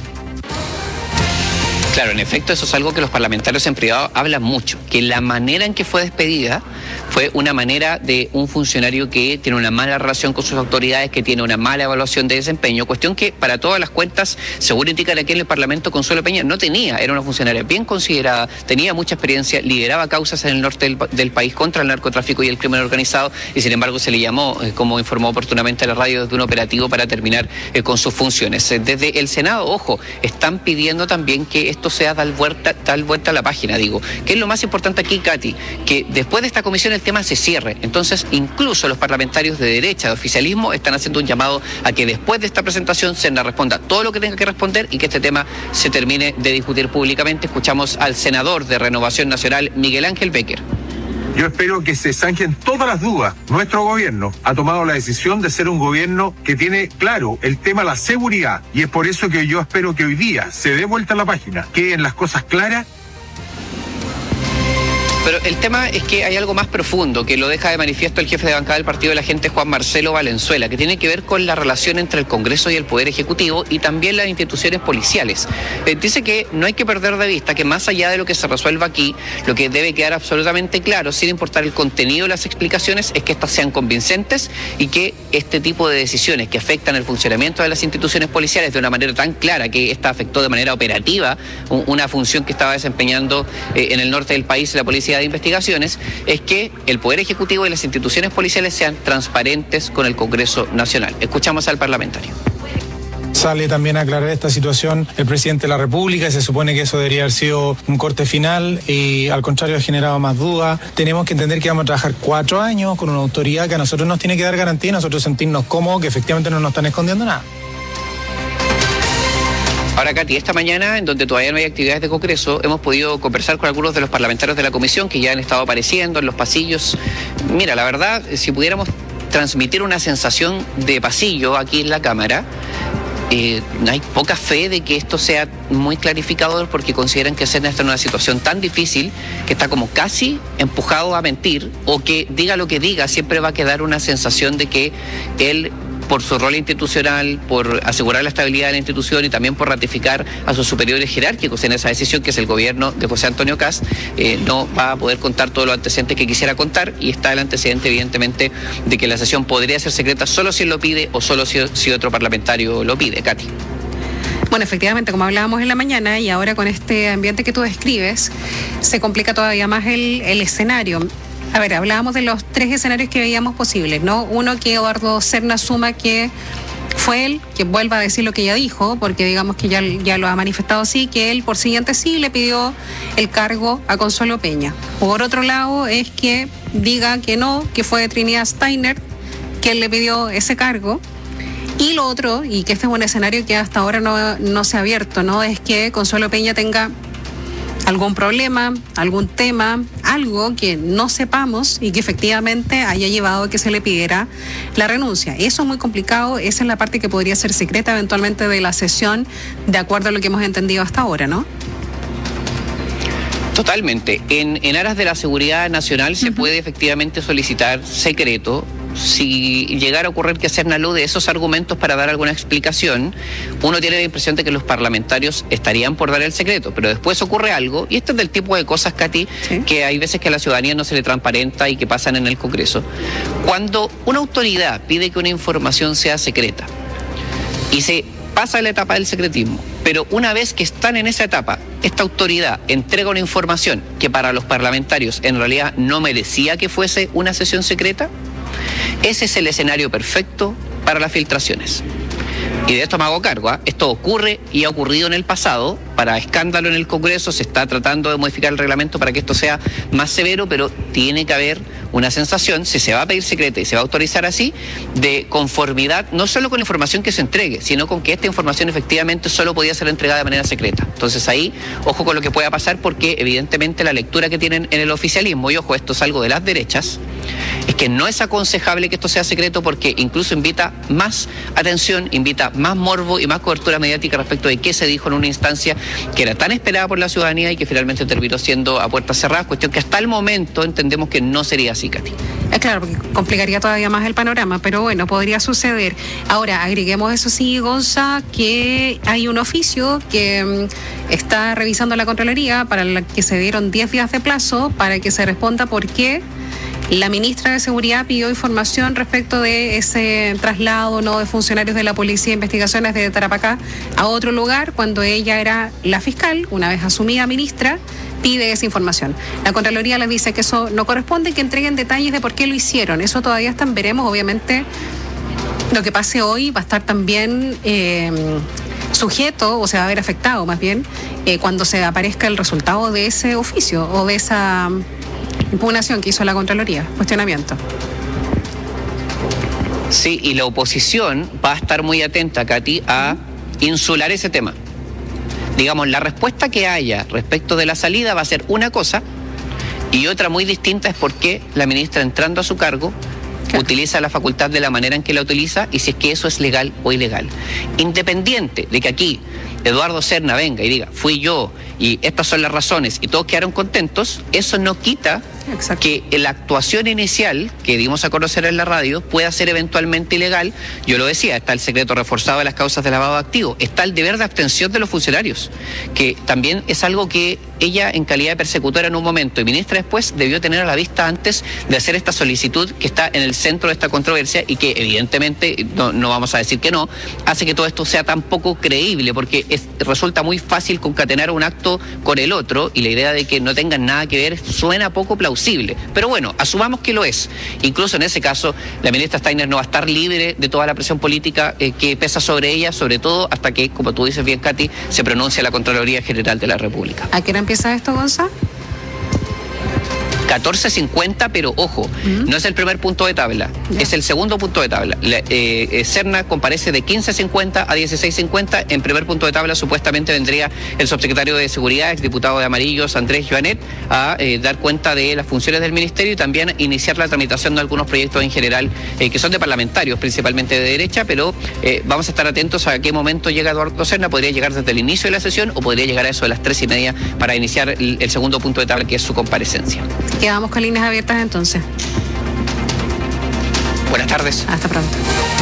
Claro, en efecto, eso es algo que los parlamentarios en privado hablan mucho, que la manera en que fue despedida fue una manera de un funcionario que tiene una mala relación con sus autoridades, que tiene una mala evaluación de desempeño, cuestión que para todas las cuentas, según indican aquí en el Parlamento, Consuelo Peña no tenía, era una funcionaria bien considerada, tenía mucha experiencia, lideraba causas en el norte del país contra el narcotráfico y el crimen organizado, y sin embargo se le llamó, como informó oportunamente a la radio, desde un operativo para terminar con sus funciones. Desde el Senado, ojo, están pidiendo también que esto sea dar vuelta a la página, digo. ¿Qué es lo más importante aquí, Katy? Que después de esta comisión el tema se cierre. Entonces, incluso los parlamentarios de derecha, de oficialismo, están haciendo un llamado a que después de esta presentación Serna responda todo lo que tenga que responder y que este tema se termine de discutir públicamente. Escuchamos al senador de Renovación Nacional, Miguel Ángel Becker. Yo espero que se zanjen todas las dudas. Nuestro gobierno ha tomado la decisión de ser un gobierno que tiene claro el tema de la seguridad, y es por eso que yo espero que hoy día se dé vuelta a la página, queden las cosas claras. Pero el tema es que hay algo más profundo que lo deja de manifiesto el jefe de bancada del Partido de la Gente, Juan Marcelo Valenzuela, que tiene que ver con la relación entre el Congreso y el Poder Ejecutivo y también las instituciones policiales. Dice que no hay que perder de vista que más allá de lo que se resuelva aquí, lo que debe quedar absolutamente claro, sin importar el contenido de las explicaciones, es que estas sean convincentes y que este tipo de decisiones que afectan el funcionamiento de las instituciones policiales de una manera tan clara, que esta afectó de manera operativa una función que estaba desempeñando en el norte del país la Policía de Investigaciones, es que el Poder Ejecutivo y las instituciones policiales sean transparentes con el Congreso Nacional. Escuchamos al parlamentario. Sale también a aclarar esta situación el presidente de la República, y se supone que eso debería haber sido un corte final, y al contrario ha generado más dudas. Tenemos que entender que vamos a trabajar 4 años con una autoridad que a nosotros nos tiene que dar garantía y nosotros sentirnos cómodos que efectivamente no nos están escondiendo nada. Ahora, Katy, esta mañana, en donde todavía no hay actividades de Congreso, hemos podido conversar con algunos de los parlamentarios de la comisión que ya han estado apareciendo en los pasillos. Mira, la verdad, si pudiéramos transmitir una sensación de pasillo aquí en la Cámara, hay poca fe de que esto sea muy clarificador, porque consideran que Serna está en una situación tan difícil que está como casi empujado a mentir, o que diga lo que diga siempre va a quedar una sensación de que él, por su rol institucional, por asegurar la estabilidad de la institución y también por ratificar a sus superiores jerárquicos en esa decisión, que es el gobierno de José Antonio Kast, no va a poder contar todos los antecedentes que quisiera contar, y está el antecedente evidentemente de que la sesión podría ser secreta solo si él lo pide o solo si otro parlamentario lo pide. Katy. Bueno, efectivamente, como hablábamos en la mañana, y ahora con este ambiente que tú describes, se complica todavía más el escenario. A ver, hablábamos de los 3 escenarios que veíamos posibles, ¿no? Uno, que Eduardo Serna asuma que fue él, que vuelva a decir lo que ya dijo, porque digamos que ya lo ha manifestado así, que él por siguiente sí le pidió el cargo a Consuelo Peña. Por otro lado, es que diga que no, que fue Trinidad Steiner que él le pidió ese cargo. Y lo otro, y que este es un escenario que hasta ahora no se ha abierto, ¿no? Es que Consuelo Peña tenga algún problema, algún tema, algo que no sepamos y que efectivamente haya llevado a que se le pidiera la renuncia. Eso es muy complicado, esa es la parte que podría ser secreta eventualmente de la sesión, de acuerdo a lo que hemos entendido hasta ahora, ¿no? Totalmente. En aras de la seguridad nacional se puede efectivamente solicitar secreto. Si llegara a ocurrir que Serna alude esos argumentos para dar alguna explicación, uno tiene la impresión de que los parlamentarios estarían por dar el secreto, pero después ocurre algo, y esto es del tipo de cosas, Katy, que hay veces que a la ciudadanía no se le transparenta y que pasan en el Congreso. Cuando una autoridad pide que una información sea secreta y se pasa la etapa del secretismo, pero una vez que están en esa etapa, esta autoridad entrega una información que para los parlamentarios en realidad no merecía que fuese una sesión secreta, ese es el escenario perfecto para las filtraciones. Y de esto me hago cargo, ¿eh? Esto ocurre y ha ocurrido en el pasado. Para escándalo en el Congreso se está tratando de modificar el reglamento para que esto sea más severo, pero tiene que haber una sensación, si se va a pedir secreta y se va a autorizar así, de conformidad, no solo con la información que se entregue, sino con que esta información efectivamente solo podía ser entregada de manera secreta. Entonces ahí, ojo con lo que pueda pasar, porque evidentemente la lectura que tienen en el oficialismo, y ojo, esto es algo de las derechas, es que no es aconsejable que esto sea secreto, porque incluso invita más atención, invita más morbo y más cobertura mediática respecto de qué se dijo en una instancia que era tan esperada por la ciudadanía y que finalmente terminó siendo a puertas cerradas, cuestión que hasta el momento entendemos que no sería así, Katy. Claro, porque complicaría todavía más el panorama, pero bueno, podría suceder. Ahora, agreguemos eso sí, Gonza, que hay un oficio que está revisando la Contraloría, para la que se dieron 10 días de plazo para que se responda por qué la ministra de Seguridad pidió información respecto de ese traslado, ¿no?, de funcionarios de la Policía de Investigaciones de Tarapacá a otro lugar, cuando ella era la fiscal, una vez asumida ministra, pide esa información. La Contraloría le dice que eso no corresponde, que entreguen detalles de por qué lo hicieron. Eso todavía están, veremos, obviamente. Lo que pase hoy va a estar también sujeto, o se va a ver afectado más bien, cuando se aparezca el resultado de ese oficio o de esa impugnación que hizo la Contraloría, cuestionamiento. Sí, y la oposición va a estar muy atenta, Katy, a insular ese tema. Digamos, la respuesta que haya respecto de la salida va a ser una cosa, y otra muy distinta es por qué la ministra, entrando a su cargo, utiliza la facultad de la manera en que la utiliza, y si es que eso es legal o ilegal. Independiente de que aquí Eduardo Serna venga y diga, fui yo y estas son las razones, y todos quedaron contentos, eso no quita que la actuación inicial que dimos a conocer en la radio pueda ser eventualmente ilegal. Yo lo decía, está el secreto reforzado de las causas de lavado de activos, está el deber de abstención de los funcionarios, que también es algo que ella, en calidad de persecutora en un momento y ministra después, debió tener a la vista antes de hacer esta solicitud que está en el centro de esta controversia, y que evidentemente, no vamos a decir que no, hace que todo esto sea tan poco creíble, porque resulta muy fácil concatenar un acto con el otro, y la idea de que no tengan nada que ver suena poco plausible. Pero bueno, asumamos que lo es. Incluso en ese caso, la ministra Steiner no va a estar libre de toda la presión política que pesa sobre ella, sobre todo hasta que, como tú dices bien, Katy, se pronuncie la Contraloría General de la República. ¿A qué hora empieza esto, Gonza? 14.50, pero ojo, no es el primer punto de tabla, es el segundo punto de tabla. Serna comparece de 15.50 a 16.50. En primer punto de tabla supuestamente vendría el subsecretario de Seguridad, exdiputado de Amarillos, Andrés Joanet, a dar cuenta de las funciones del ministerio y también iniciar la tramitación de algunos proyectos en general que son de parlamentarios, principalmente de derecha, pero vamos a estar atentos a qué momento llega Eduardo Serna. Podría llegar desde el inicio de la sesión o podría llegar a eso de las 3:30 para iniciar el segundo punto de tabla, que es su comparecencia. Quedamos con líneas abiertas entonces. Buenas tardes. Hasta pronto.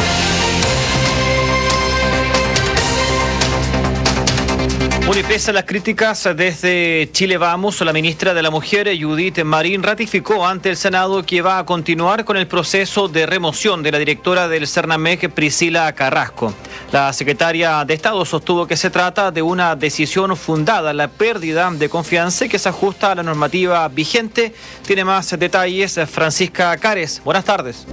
Bueno, y pese a las críticas desde Chile Vamos, la ministra de la Mujer, Judith Marín, ratificó ante el Senado que va a continuar con el proceso de remoción de la directora del Cernamec, Priscila Carrasco. La secretaria de Estado sostuvo que se trata de una decisión fundada en la pérdida de confianza y que se ajusta a la normativa vigente. Tiene más detalles Francisca Cares. Buenas tardes.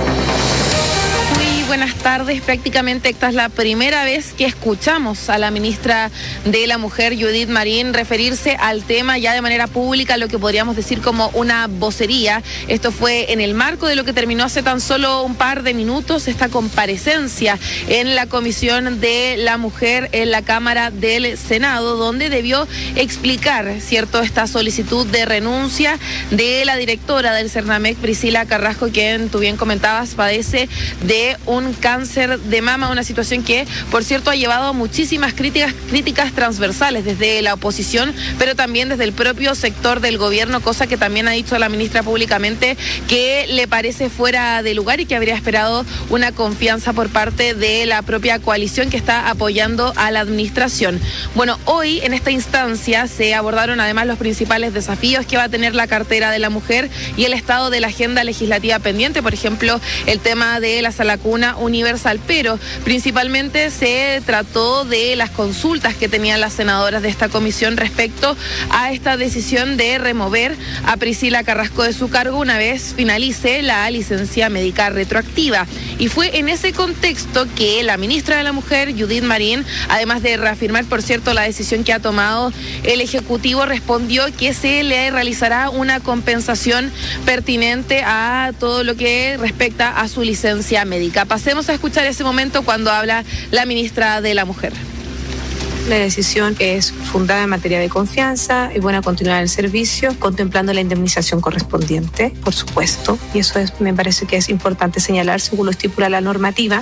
Buenas tardes. Prácticamente esta es la primera vez que escuchamos a la ministra de la Mujer, Judith Marín, referirse al tema ya de manera pública, lo que podríamos decir como una vocería. Esto fue en el marco de lo que terminó hace tan solo un par de minutos, esta comparecencia en la Comisión de la Mujer en la Cámara del Senado, donde debió explicar, ¿cierto?, esta solicitud de renuncia de la directora del Cernamec, Priscila Carrasco, quien tú bien comentabas, padece de un cáncer de mama, una situación que, por cierto, ha llevado a muchísimas críticas transversales desde la oposición, pero también desde el propio sector del gobierno, cosa que también ha dicho la ministra públicamente que le parece fuera de lugar y que habría esperado una confianza por parte de la propia coalición que está apoyando a la administración. Bueno, hoy en esta instancia se abordaron además los principales desafíos que va a tener la cartera de la mujer y el estado de la agenda legislativa pendiente, por ejemplo, el tema de la sala cuna universal, pero principalmente se trató de las consultas que tenían las senadoras de esta comisión respecto a esta decisión de remover a Priscila Carrasco de su cargo una vez finalice la licencia médica retroactiva. Y fue en ese contexto que la ministra de la Mujer, Judith Marín, además de reafirmar, por cierto, la decisión que ha tomado el Ejecutivo, respondió que se le realizará una compensación pertinente a todo lo que respecta a su licencia médica. Pasemos a escuchar ese momento cuando habla la ministra de la Mujer. La decisión es fundada en materia de confianza y buena continuidad del servicio, contemplando la indemnización correspondiente, por supuesto, y eso me parece que es importante señalar según lo estipula la normativa.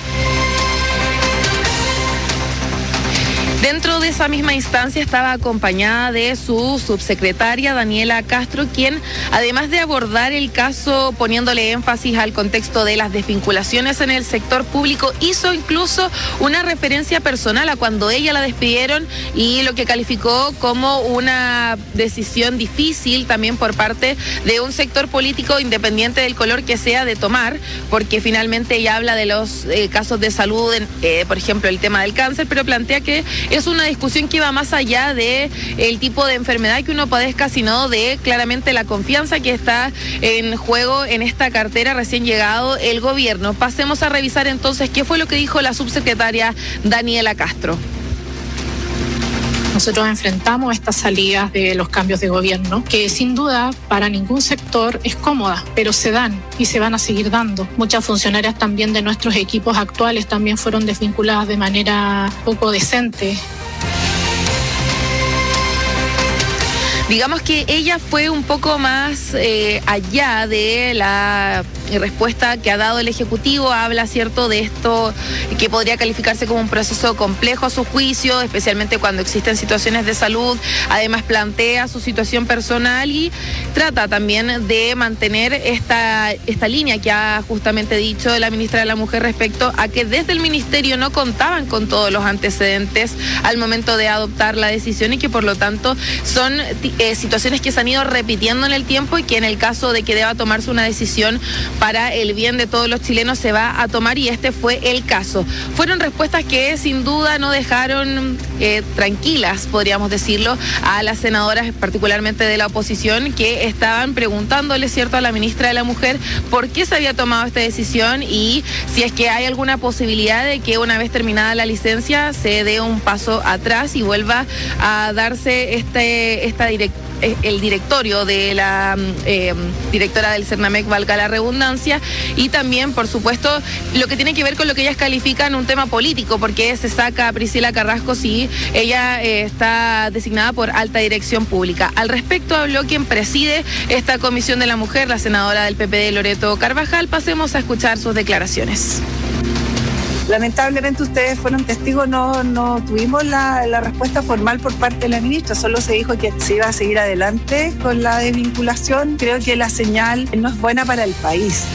Dentro de esa misma instancia estaba acompañada de su subsecretaria Daniela Castro, quien, además de abordar el caso poniéndole énfasis al contexto de las desvinculaciones en el sector público, hizo incluso una referencia personal a cuando ella la despidieron y lo que calificó como una decisión difícil también por parte de un sector político independiente del color que sea de tomar, porque finalmente ella habla de los casos de salud, por ejemplo el tema del cáncer, pero plantea que es una discusión que va más allá de el tipo de enfermedad que uno padezca, sino de claramente la confianza que está en juego en esta cartera recién llegado el gobierno. Pasemos a revisar entonces qué fue lo que dijo la subsecretaria Daniela Castro. Nosotros enfrentamos estas salidas de los cambios de gobierno, que sin duda para ningún sector es cómoda, pero se dan y se van a seguir dando. Muchas funcionarias también de nuestros equipos actuales también fueron desvinculadas de manera poco decente. Digamos que ella fue un poco más allá de la respuesta que ha dado el Ejecutivo. Habla, cierto, de esto que podría calificarse como un proceso complejo a su juicio, especialmente cuando existen situaciones de salud. Además plantea su situación personal y trata también de mantener esta línea que ha justamente dicho la ministra de la Mujer respecto a que desde el ministerio no contaban con todos los antecedentes al momento de adoptar la decisión y que por lo tanto son situaciones que se han ido repitiendo en el tiempo y que en el caso de que deba tomarse una decisión para el bien de todos los chilenos se va a tomar, y este fue el caso. Fueron respuestas que sin duda no dejaron tranquilas, podríamos decirlo, a las senadoras, particularmente de la oposición, que estaban preguntándole, cierto, a la ministra de la Mujer por qué se había tomado esta decisión y si es que hay alguna posibilidad de que una vez terminada la licencia se dé un paso atrás y vuelva a darse el directorio de la directora del Cernamec, valga la redundancia, y también, por supuesto, lo que tiene que ver con lo que ellas califican un tema político, porque se saca a Priscila Carrasco si ella está designada por alta dirección pública. Al respecto habló quien preside esta Comisión de la Mujer, la senadora del PPD, Loreto Carvajal. Pasemos a escuchar sus declaraciones. Lamentablemente ustedes fueron testigos, no tuvimos la respuesta formal por parte de la ministra, solo se dijo que se iba a seguir adelante con la desvinculación. Creo que la señal no es buena para el país.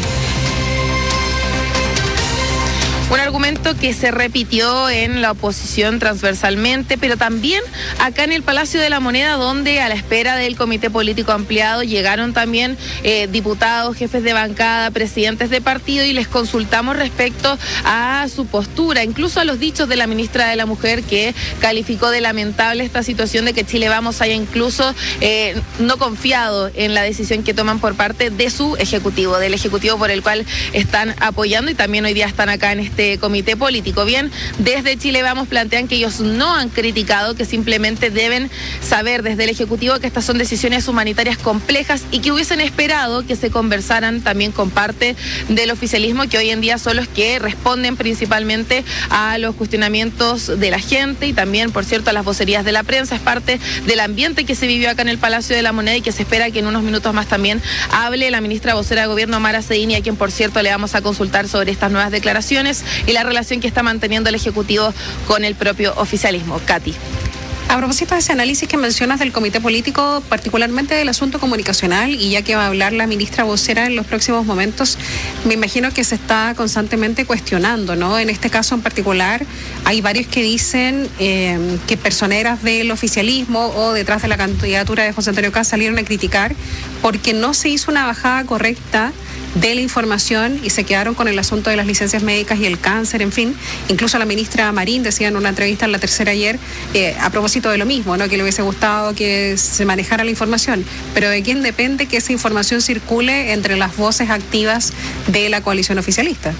Un argumento que se repitió en la oposición transversalmente, pero también acá en el Palacio de la Moneda, donde a la espera del comité político ampliado llegaron también diputados, jefes de bancada, presidentes de partido, y les consultamos respecto a su postura, incluso a los dichos de la ministra de la Mujer, que calificó de lamentable esta situación de que Chile Vamos haya incluso no confiado en la decisión que toman por parte de su ejecutivo, del ejecutivo por el cual están apoyando, y también hoy día están acá en este comité político. Bien, desde Chile Vamos plantean que ellos no han criticado, que simplemente deben saber desde el Ejecutivo que estas son decisiones humanitarias complejas y que hubiesen esperado que se conversaran también con parte del oficialismo, que hoy en día son los que responden principalmente a los cuestionamientos de la gente y también, por cierto, a las vocerías de la prensa. Es parte del ambiente que se vivió acá en el Palacio de la Moneda y que se espera que en unos minutos más también hable la ministra vocera de Gobierno, Mara Cedini, a quien, por cierto, le vamos a consultar sobre estas nuevas declaraciones y la relación que está manteniendo el Ejecutivo con el propio oficialismo. Katy. A propósito de ese análisis que mencionas del comité político, particularmente del asunto comunicacional, y ya que va a hablar la ministra vocera en los próximos momentos, me imagino que se está constantemente cuestionando, ¿no? En este caso en particular, hay varios que dicen que personeras del oficialismo o detrás de la candidatura de José Antonio Kast salieron a criticar porque no se hizo una bajada correcta de la información y se quedaron con el asunto de las licencias médicas y el cáncer, en fin. Incluso la ministra Marín decía en una entrevista en La Tercera ayer, a propósito de lo mismo, ¿no? Que le hubiese gustado que se manejara la información, pero ¿de quién depende que esa información circule entre las voces activas de la coalición oficialista?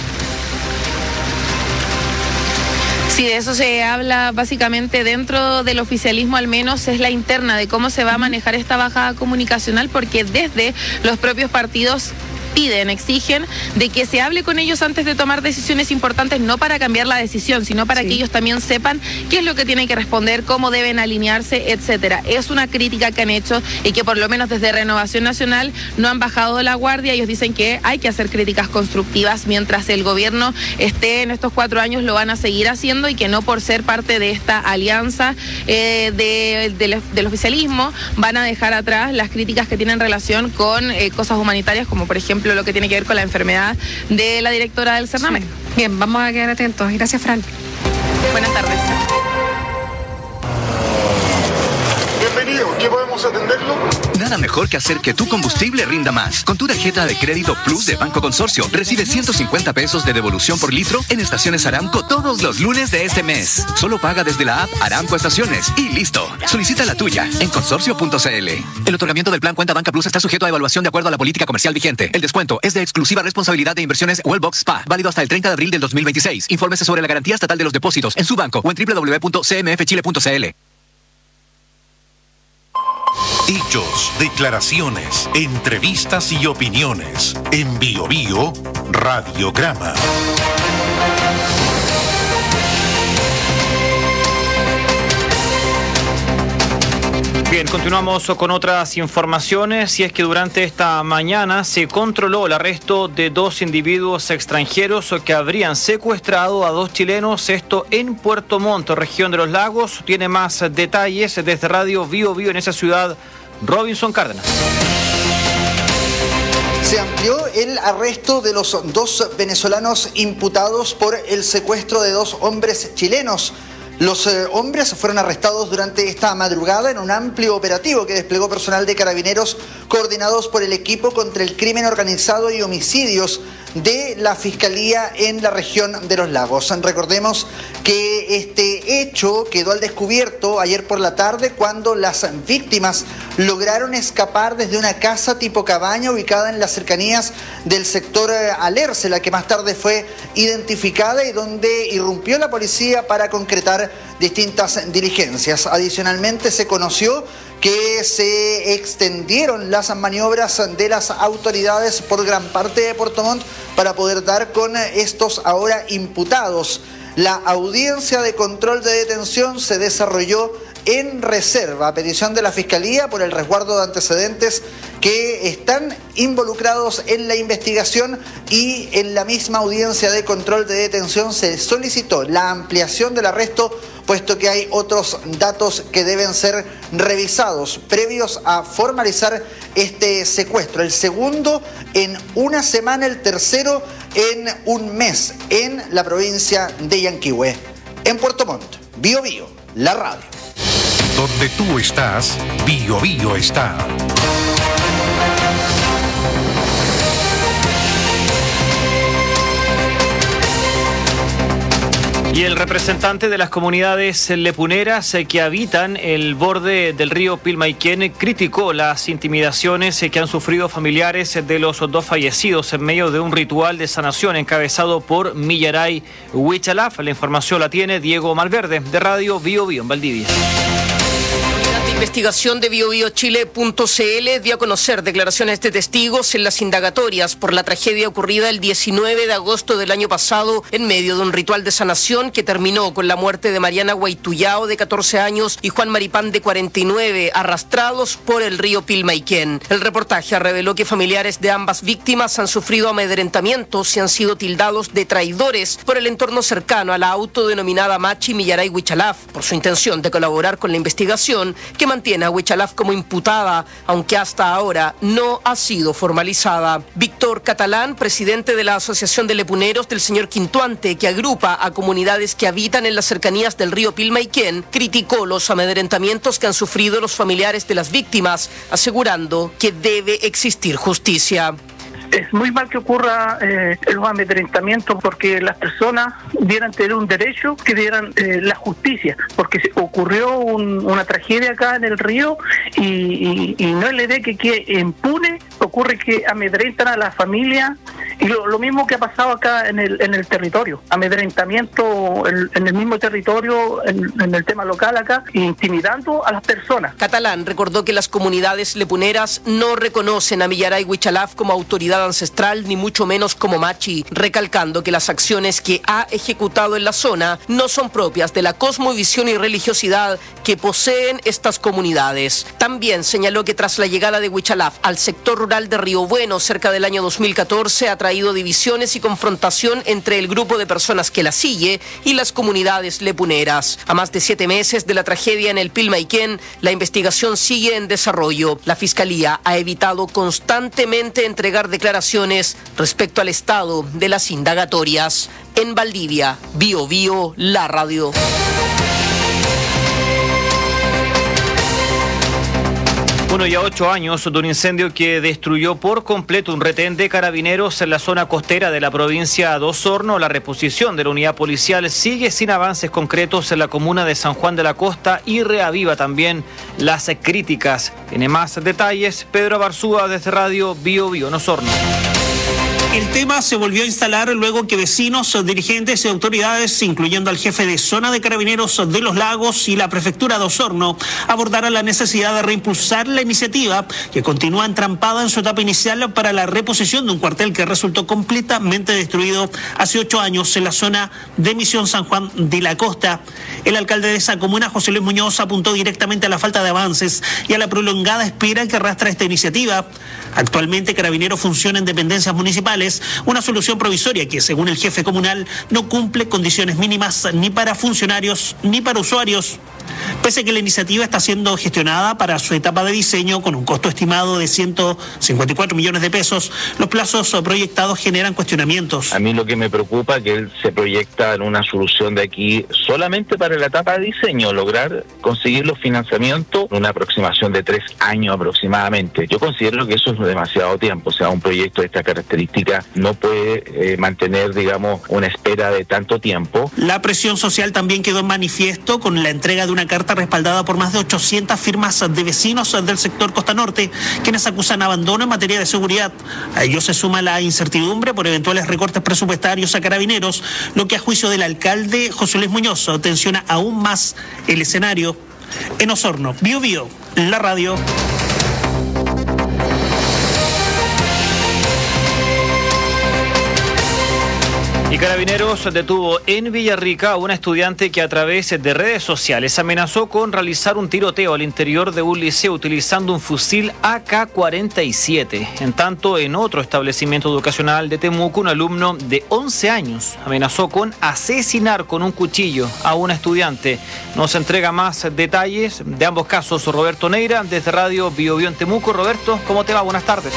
Sí, de eso se habla básicamente dentro del oficialismo, al menos es la interna de cómo se va a manejar esta bajada comunicacional, porque desde los propios partidos exigen de que se hable con ellos antes de tomar decisiones importantes, no para cambiar la decisión, sino para que ellos también sepan qué es lo que tienen que responder, cómo deben alinearse, etcétera. Es una crítica que han hecho y que por lo menos desde Renovación Nacional no han bajado la guardia. Ellos dicen que hay que hacer críticas constructivas mientras el gobierno esté en estos 4 años, lo van a seguir haciendo, y que no por ser parte de esta alianza del oficialismo van a dejar atrás las críticas que tienen relación con cosas humanitarias, como por ejemplo lo que tiene que ver con la enfermedad de la directora del Cernamec. Bien, vamos a quedar atentos. Gracias, Fran. Buenas tardes. Bienvenido, ¿qué podemos atenderlo? Nada mejor que hacer que tu combustible rinda más. Con tu tarjeta de crédito Plus de Banco Consorcio, recibe 150 pesos de devolución por litro en estaciones Aramco todos los lunes de este mes. Solo paga desde la app Aramco Estaciones y listo. Solicita la tuya en consorcio.cl. El otorgamiento del plan Cuenta Banca Plus está sujeto a evaluación de acuerdo a la política comercial vigente. El descuento es de exclusiva responsabilidad de Inversiones Wellbox Spa, válido hasta el 30 de abril del 2026. Infórmese sobre la garantía estatal de los depósitos en su banco o en www.cmfchile.cl. Dichos, declaraciones, entrevistas y opiniones. En Bio Bio, Radiograma. Bien, continuamos con otras informaciones, y es que durante esta mañana se controló el arresto de 2 individuos extranjeros que habrían secuestrado a 2 chilenos, esto en Puerto Montt, región de los Lagos. Tiene más detalles desde Radio Bio Bio en esa ciudad, Robinson Cárdenas. Se amplió el arresto de los 2 venezolanos imputados por el secuestro de 2 hombres chilenos. Los hombres fueron arrestados durante esta madrugada en un amplio operativo que desplegó personal de Carabineros coordinados por el equipo contra el crimen organizado y homicidios de la Fiscalía en la región de los Lagos. Recordemos que este hecho quedó al descubierto ayer por la tarde cuando las víctimas lograron escapar desde una casa tipo cabaña ubicada en las cercanías del sector Alerce, la que más tarde fue identificada y donde irrumpió la policía para concretar distintas diligencias. Adicionalmente se conoció que se extendieron las maniobras de las autoridades por gran parte de Puerto Montt para poder dar con estos ahora imputados. La audiencia de control de detención se desarrolló en reserva a petición de la Fiscalía por el resguardo de antecedentes que están involucrados en la investigación, y en la misma audiencia de control de detención se solicitó la ampliación del arresto, puesto que hay otros datos que deben ser revisados previos a formalizar este secuestro. El segundo en una semana, el tercero en un mes en la provincia de Yanquihue. En Puerto Montt, Bio Bio, la radio. Donde tú estás, Bio Bio está. Y el representante de las comunidades lepuneras que habitan el borde del río Pilmaiquén criticó las intimidaciones que han sufrido familiares de los dos fallecidos en medio de un ritual de sanación encabezado por Millaray Huichalaf. La información la tiene Diego Malverde, de Radio Bio Bio en Valdivia. Investigación de BioBioChile.cl dio a conocer declaraciones de testigos en las indagatorias por la tragedia ocurrida el 19 de agosto del año pasado en medio de un ritual de sanación que terminó con la muerte de Mariana Guaituyao, de 14 años, y Juan Maripán, de 49, arrastrados por el río Pilmaiquén. El reportaje reveló que familiares de ambas víctimas han sufrido amedrentamientos y han sido tildados de traidores por el entorno cercano a la autodenominada Machi Millaray Huichalaf por su intención de colaborar con la investigación que mantiene a Huichalaf como imputada, aunque hasta ahora no ha sido formalizada. Víctor Catalán, presidente de la Asociación de Lepuneros del Señor Quintuante, que agrupa a comunidades que habitan en las cercanías del río Pilmaiquén, criticó los amedrentamientos que han sufrido los familiares de las víctimas, asegurando que debe existir justicia. Es muy mal que ocurra los amedrentamientos, porque las personas debieran tener un derecho, que dieran la justicia, porque ocurrió una tragedia acá en el río y no es la idea que quede impune. Ocurre que amedrentan a la familia, y lo mismo que ha pasado acá en el territorio, amedrentamiento en el mismo territorio, en el tema local acá, intimidando a las personas. Catalán recordó que las comunidades lepuneras no reconocen a Millaray Huichalaf como autoridad ancestral, ni mucho menos como Machi, recalcando que las acciones que ha ejecutado en la zona no son propias de la cosmovisión y religiosidad que poseen estas comunidades. También señaló que tras la llegada de Huichalaf al sector rural de Río Bueno cerca del año 2014 ha traído divisiones y confrontación entre el grupo de personas que la sigue y las comunidades lepuneras. A más de 7 meses de la tragedia en el Pilmaiquén, la investigación sigue en desarrollo. La Fiscalía ha evitado constantemente entregar declaraciones respecto al estado de las indagatorias. En Valdivia, Bio Bio, la radio. 1 y a 8 años de un incendio que destruyó por completo un retén de carabineros en la zona costera de la provincia de Osorno. La reposición de la unidad policial sigue sin avances concretos en la comuna de San Juan de la Costa y reaviva también las críticas. Tiene más detalles Pedro Barzúa desde Radio Bio Bio en Osorno. El tema se volvió a instalar luego que vecinos, dirigentes y autoridades, incluyendo al jefe de zona de carabineros de Los Lagos y la prefectura de Osorno, abordaran la necesidad de reimpulsar la iniciativa, que continúa entrampada en su etapa inicial para la reposición de un cuartel que resultó completamente destruido hace 8 años en la zona de Misión San Juan de la Costa. El alcalde de esa comuna, José Luis Muñoz, apuntó directamente a la falta de avances y a la prolongada espera que arrastra esta iniciativa. Actualmente, Carabineros funciona en dependencias municipales, una solución provisoria que, según el jefe comunal, no cumple condiciones mínimas ni para funcionarios ni para usuarios. Pese a que la iniciativa está siendo gestionada para su etapa de diseño con un costo estimado de 154 millones de pesos, los plazos proyectados generan cuestionamientos. A mí lo que me preocupa es que él se proyecta en una solución de aquí solamente para la etapa de diseño, lograr conseguir los financiamientos en una aproximación de 3 años aproximadamente. Yo considero que eso es demasiado tiempo, o sea, un proyecto de esta característica no puede mantener, digamos, una espera de tanto tiempo. La presión social también quedó en manifiesto con la entrega de una carta respaldada por más de 800 firmas de vecinos del sector Costa Norte, quienes acusan abandono en materia de seguridad. A ello se suma la incertidumbre por eventuales recortes presupuestarios a Carabineros, lo que a juicio del alcalde José Luis Muñoz tensiona aún más el escenario. En Osorno, Bio Bio, la radio. Y Carabineros detuvo en Villarrica a una estudiante que a través de redes sociales amenazó con realizar un tiroteo al interior de un liceo utilizando un fusil AK-47. En tanto, en otro establecimiento educacional de Temuco, un alumno de 11 años amenazó con asesinar con un cuchillo a una estudiante. Nos entrega más detalles de ambos casos Roberto Neira desde Radio Bio Bio en Temuco. Roberto, ¿cómo te va? Buenas tardes.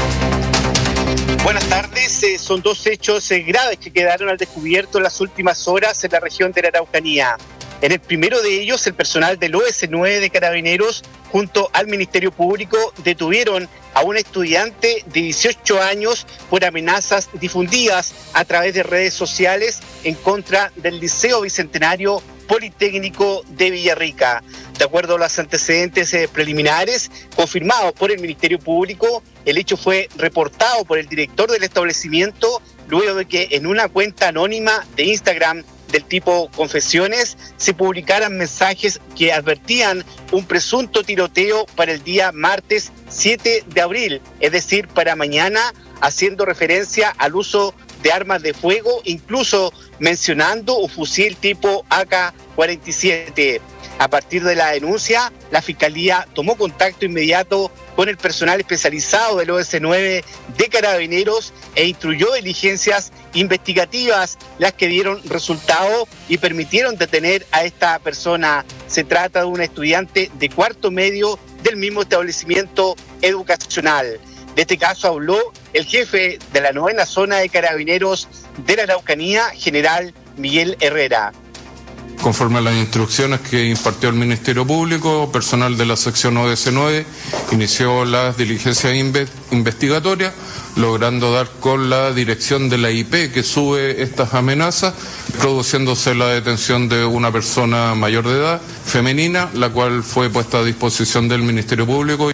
Buenas tardes. Son dos hechos graves que quedaron al descubierto en las últimas horas en la región de la Araucanía. En el primero de ellos, el personal del OS9 de Carabineros junto al Ministerio Público detuvieron a un estudiante de 18 años por amenazas difundidas a través de redes sociales en contra del Liceo Bicentenario Politécnico de Villarrica. De acuerdo a los antecedentes preliminares confirmados por el Ministerio Público, el hecho fue reportado por el director del establecimiento luego de que en una cuenta anónima de Instagram del tipo Confesiones se publicaran mensajes que advertían un presunto tiroteo para el día martes 7 de abril, es decir, para mañana, haciendo referencia al uso de armas de fuego, incluso mencionando un fusil tipo AK-47. A partir de la denuncia, la Fiscalía tomó contacto inmediato con el personal especializado del OS9 de Carabineros e instruyó diligencias investigativas, las que dieron resultado y permitieron detener a esta persona. Se trata de un estudiante de cuarto medio del mismo establecimiento educacional. De este caso habló el jefe de la 9ª zona de Carabineros de la Araucanía, general Miguel Herrera. Conforme a las instrucciones que impartió el Ministerio Público, personal de la sección OS9 inició las diligencias investigatorias, logrando dar con la dirección de la IP que sube estas amenazas, produciéndose la detención de una persona mayor de edad, femenina, la cual fue puesta a disposición del Ministerio Público.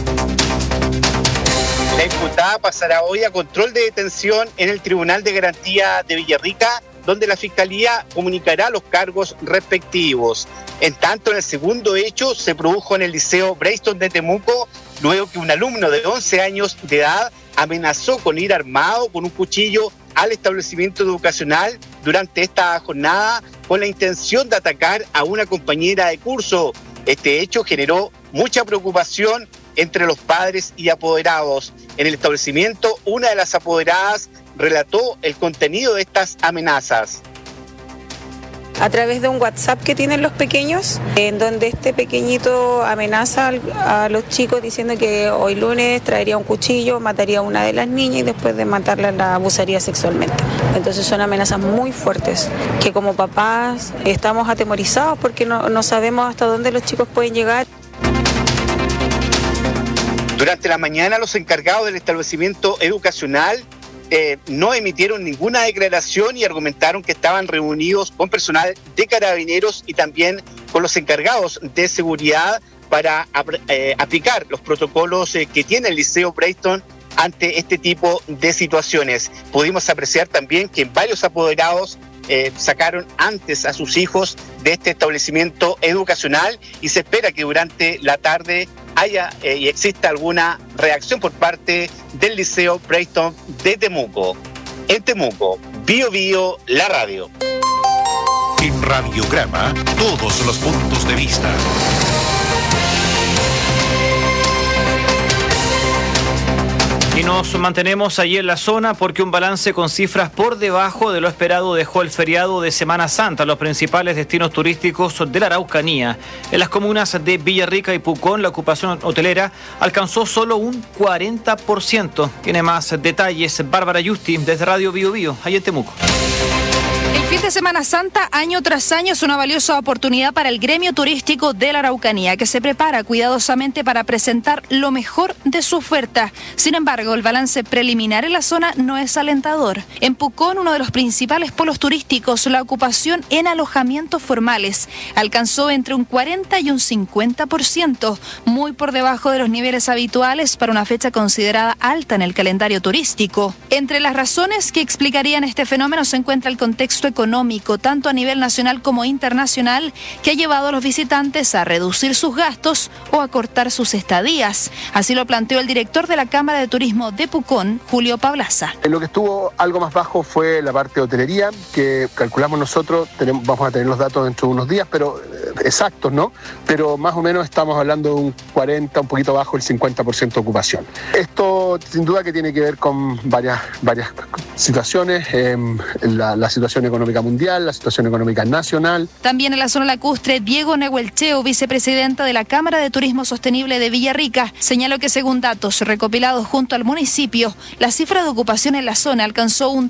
La imputada pasará hoy a control de detención en el Tribunal de Garantía de Villarrica, donde la Fiscalía comunicará los cargos respectivos. En tanto, en el segundo hecho se produjo en el Liceo Brayston de Temuco, luego que un alumno de 11 años de edad amenazó con ir armado con un cuchillo al establecimiento educacional durante esta jornada con la intención de atacar a una compañera de curso. Este hecho generó mucha preocupación entre los padres y apoderados. En el establecimiento, una de las apoderadas relató el contenido de estas amenazas. A través de un WhatsApp que tienen los pequeños, en donde este pequeñito amenaza a los chicos diciendo que hoy lunes traería un cuchillo, mataría a una de las niñas y después de matarla la abusaría sexualmente. Entonces son amenazas muy fuertes, que como papás estamos atemorizados porque no sabemos hasta dónde los chicos pueden llegar. Durante la mañana, los encargados del establecimiento educacional no emitieron ninguna declaración y argumentaron que estaban reunidos con personal de Carabineros y también con los encargados de seguridad para aplicar los protocolos que tiene el Liceo Brayston ante este tipo de situaciones. Pudimos apreciar también que varios apoderados sacaron antes a sus hijos de este establecimiento educacional y se espera que durante la tarde haya y exista alguna reacción por parte del Liceo Brayston de Temuco. En Temuco, Bio Bio, la radio. En Radiograma, todos los puntos de vista. Y nos mantenemos allí en la zona porque un balance con cifras por debajo de lo esperado dejó el feriado de Semana Santa, los principales destinos turísticos de la Araucanía. En las comunas de Villarrica y Pucón, la ocupación hotelera alcanzó solo un 40%. Tiene más detalles Bárbara Yusti desde Radio Bio Bio, ahí en Temuco. El fin de Semana Santa, año tras año, es una valiosa oportunidad para el gremio turístico de la Araucanía, que se prepara cuidadosamente para presentar lo mejor de su oferta. Sin embargo, el balance preliminar en la zona no es alentador. En Pucón, uno de los principales polos turísticos, la ocupación en alojamientos formales alcanzó entre un 40 y un 50%, muy por debajo de los niveles habituales para una fecha considerada alta en el calendario turístico. Entre las razones que explicarían este fenómeno se encuentra el contexto económico, tanto a nivel nacional como internacional, que ha llevado a los visitantes a reducir sus gastos o a cortar sus estadías. Así lo planteó el director de la Cámara de Turismo de Pucón, Julio Pablaza. Lo que estuvo algo más bajo fue la parte de hotelería, que calculamos nosotros, vamos a tener los datos dentro de unos días, pero exactos, ¿no? Pero más o menos estamos hablando de un 40, un poquito bajo el 50% de ocupación. Esto sin duda que tiene que ver con varias situaciones, la situación económica mundial, la situación económica nacional. También en la zona lacustre, Diego Nehuelcheo, vicepresidenta de la Cámara de Turismo Sostenible de Villarrica, señaló que según datos recopilados junto al municipio, la cifra de ocupación en la zona alcanzó un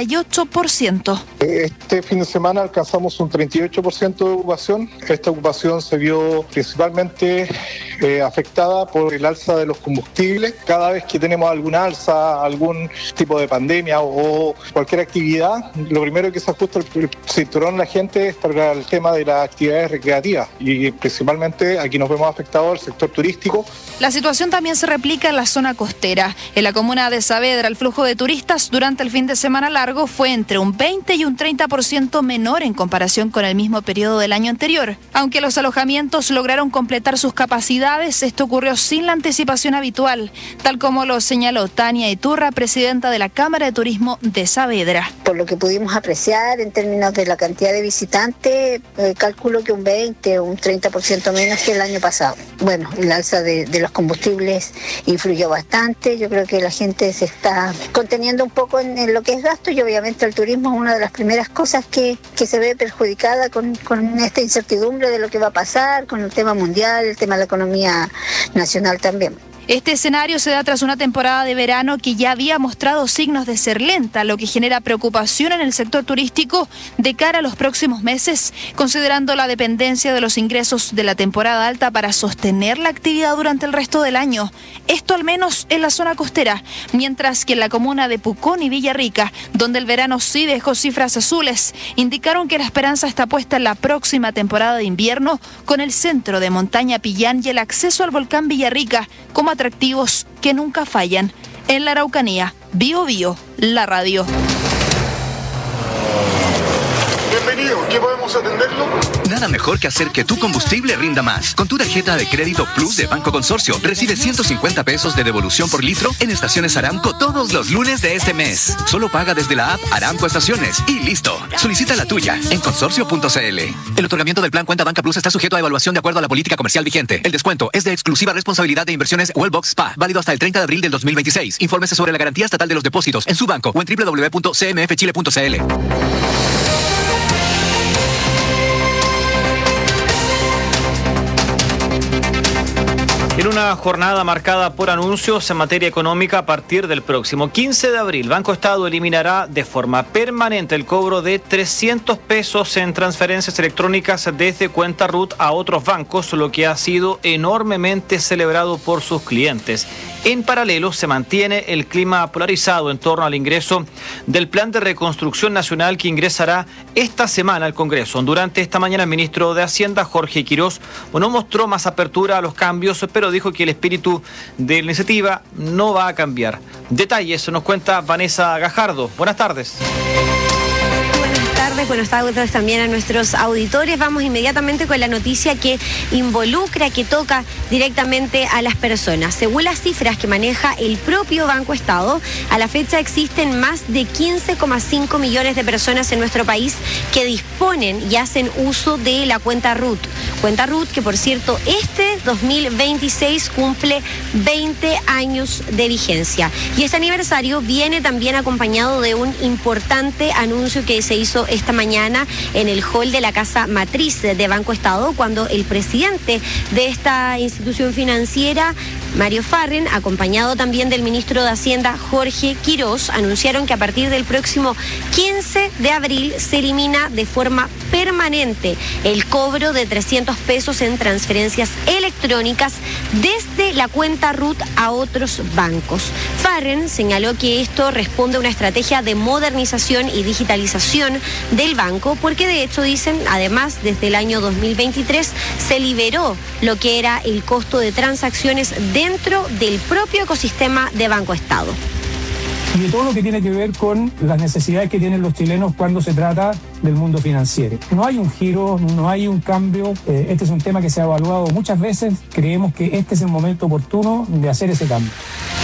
38%. Este fin de semana alcanzamos un 38% de ocupación. Esta ocupación se vio principalmente afectada por el alza de los combustibles. Cada vez que tenemos alguna alza, algún tipo de pandemia o cualquier actividad, lo primero que se ajusta el cinturón la gente es para el tema de las actividades recreativas y principalmente aquí nos vemos afectados el sector turístico. La situación también se replica en la zona costera. En la comuna de Saavedra, el flujo de turistas durante el fin de semana largo fue entre un 20 y un 30% menor en comparación con el mismo periodo del año anterior. Aunque los alojamientos lograron completar sus capacidades, esto ocurrió sin la anticipación habitual, tal como lo señaló Tania Iturra, presidenta de la Cámara de Turismo de Saavedra. Por lo que pudimos apreciar en términos de la cantidad de visitantes, calculo que un 20 o un 30% menos que el año pasado. Bueno, el alza de los combustibles influyó bastante. Yo creo que la gente se está conteniendo un poco en lo que es gasto y obviamente el turismo es una de las primeras cosas que se ve perjudicada con esta incertidumbre de lo que va a pasar, con el tema mundial, el tema de la economía nacional también. Este escenario se da tras una temporada de verano que ya había mostrado signos de ser lenta, lo que genera preocupación en el sector turístico de cara a los próximos meses, considerando la dependencia de los ingresos de la temporada alta para sostener la actividad durante el resto del año. Esto al menos en la zona costera, mientras que en la comuna de Pucón y Villarrica, donde el verano sí dejó cifras azules, indicaron que la esperanza está puesta en la próxima temporada de invierno, con el centro de Montaña Pillán y el acceso al volcán Villarrica como atractivos que nunca fallan. En la Araucanía, Bio Bio, la radio. Bienvenido, ¿qué podemos atenderlo? Nada mejor que hacer que tu combustible rinda más. Con tu tarjeta de crédito Plus de Banco Consorcio, recibe 150 pesos de devolución por litro en estaciones Aramco todos los lunes de este mes. Solo paga desde la app Aramco Estaciones y listo. Solicita la tuya en consorcio.cl. El otorgamiento del plan Cuenta Banca Plus está sujeto a evaluación de acuerdo a la política comercial vigente. El descuento es de exclusiva responsabilidad de Inversiones Wellbox Spa, válido hasta el 30 de abril del 2026. Infórmese sobre la garantía estatal de los depósitos en su banco o en www.cmfchile.cl. En una jornada marcada por anuncios en materia económica, a partir del próximo 15 de abril, Banco Estado eliminará de forma permanente el cobro de 300 pesos en transferencias electrónicas desde cuenta RUT a otros bancos, lo que ha sido enormemente celebrado por sus clientes. En paralelo, se mantiene el clima polarizado en torno al ingreso del Plan de Reconstrucción Nacional que ingresará esta semana al Congreso. Durante esta mañana, el ministro de Hacienda, Jorge Quirós, no mostró más apertura a los cambios, pero dijo que el espíritu de la iniciativa no va a cambiar. Detalles nos cuenta Vanessa Gajardo. Buenas tardes. Buenos tardes también a nuestros auditores. Vamos inmediatamente con la noticia que involucra, que toca directamente a las personas. Según las cifras que maneja el propio Banco Estado, a la fecha existen más de 15,5 millones de personas en nuestro país que disponen y hacen uso de la cuenta RUT. Cuenta RUT que, por cierto, este 2026 cumple 20 años de vigencia. Y este aniversario viene también acompañado de un importante anuncio que se hizo esta mañana en el hall de la Casa Matriz de Banco Estado, cuando el presidente de esta institución financiera, Mario Farren, acompañado también del ministro de Hacienda, Jorge Quirós, anunciaron que a partir del próximo 15 de abril se elimina de forma permanente el cobro de 300 pesos en transferencias electrónicas desde la cuenta RUT a otros bancos. Farren señaló que esto responde a una estrategia de modernización y digitalización del banco, porque de hecho, dicen, además desde el año 2023 se liberó lo que era el costo de transacciones dentro del propio ecosistema de Banco Estado. y de todo lo que tiene que ver con las necesidades que tienen los chilenos cuando se trata del mundo financiero. No hay un giro, no hay un cambio. Este es un tema que se ha evaluado muchas veces. Creemos que este es el momento oportuno de hacer ese cambio.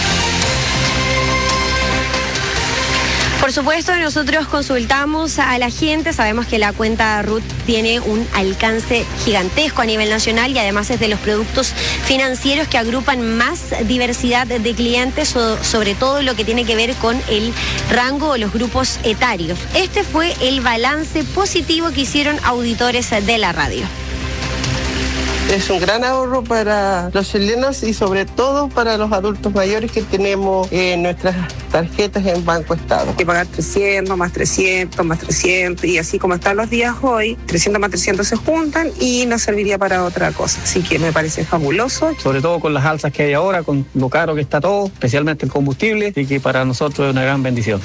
Por supuesto, nosotros consultamos a la gente, sabemos que la cuenta RUT tiene un alcance gigantesco a nivel nacional y además es de los productos financieros que agrupan más diversidad de clientes, sobre todo lo que tiene que ver con el rango o los grupos etarios. Este fue el balance positivo que hicieron auditores de la radio. Es un gran ahorro para los chilenos y sobre todo para los adultos mayores que tenemos nuestras tarjetas en Banco Estado. Hay que pagar 300, más 300, más 300 y así como están los días hoy, 300 más 300 se juntan y nos serviría para otra cosa. Así que me parece fabuloso. Sobre todo con las alzas que hay ahora, con lo caro que está todo, especialmente el combustible, y que para nosotros es una gran bendición.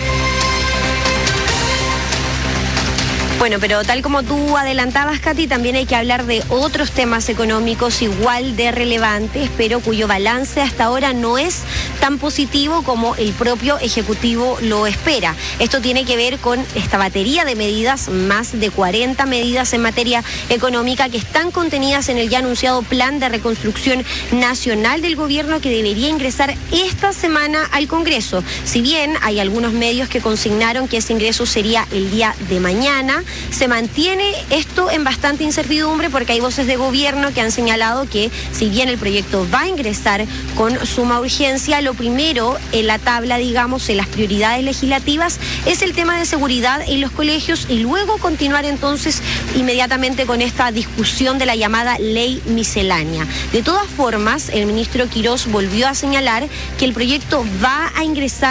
Bueno, pero tal como tú adelantabas, Katy, también hay que hablar de otros temas económicos igual de relevantes, pero cuyo balance hasta ahora no es tan positivo como el propio Ejecutivo lo espera. Esto tiene que ver con esta batería de medidas, más de 40 medidas en materia económica que están contenidas en el ya anunciado Plan de Reconstrucción Nacional del Gobierno que debería ingresar esta semana al Congreso. Si bien hay algunos medios que consignaron que ese ingreso sería el día de mañana, se mantiene esto en bastante incertidumbre porque hay voces de gobierno que han señalado que si bien el proyecto va a ingresar con suma urgencia, lo primero en la tabla, digamos, en las prioridades legislativas es el tema de seguridad en los colegios y luego continuar entonces inmediatamente con esta discusión de la llamada ley miscelánea. De todas formas, el ministro Quirós volvió a señalar que el proyecto va a ingresar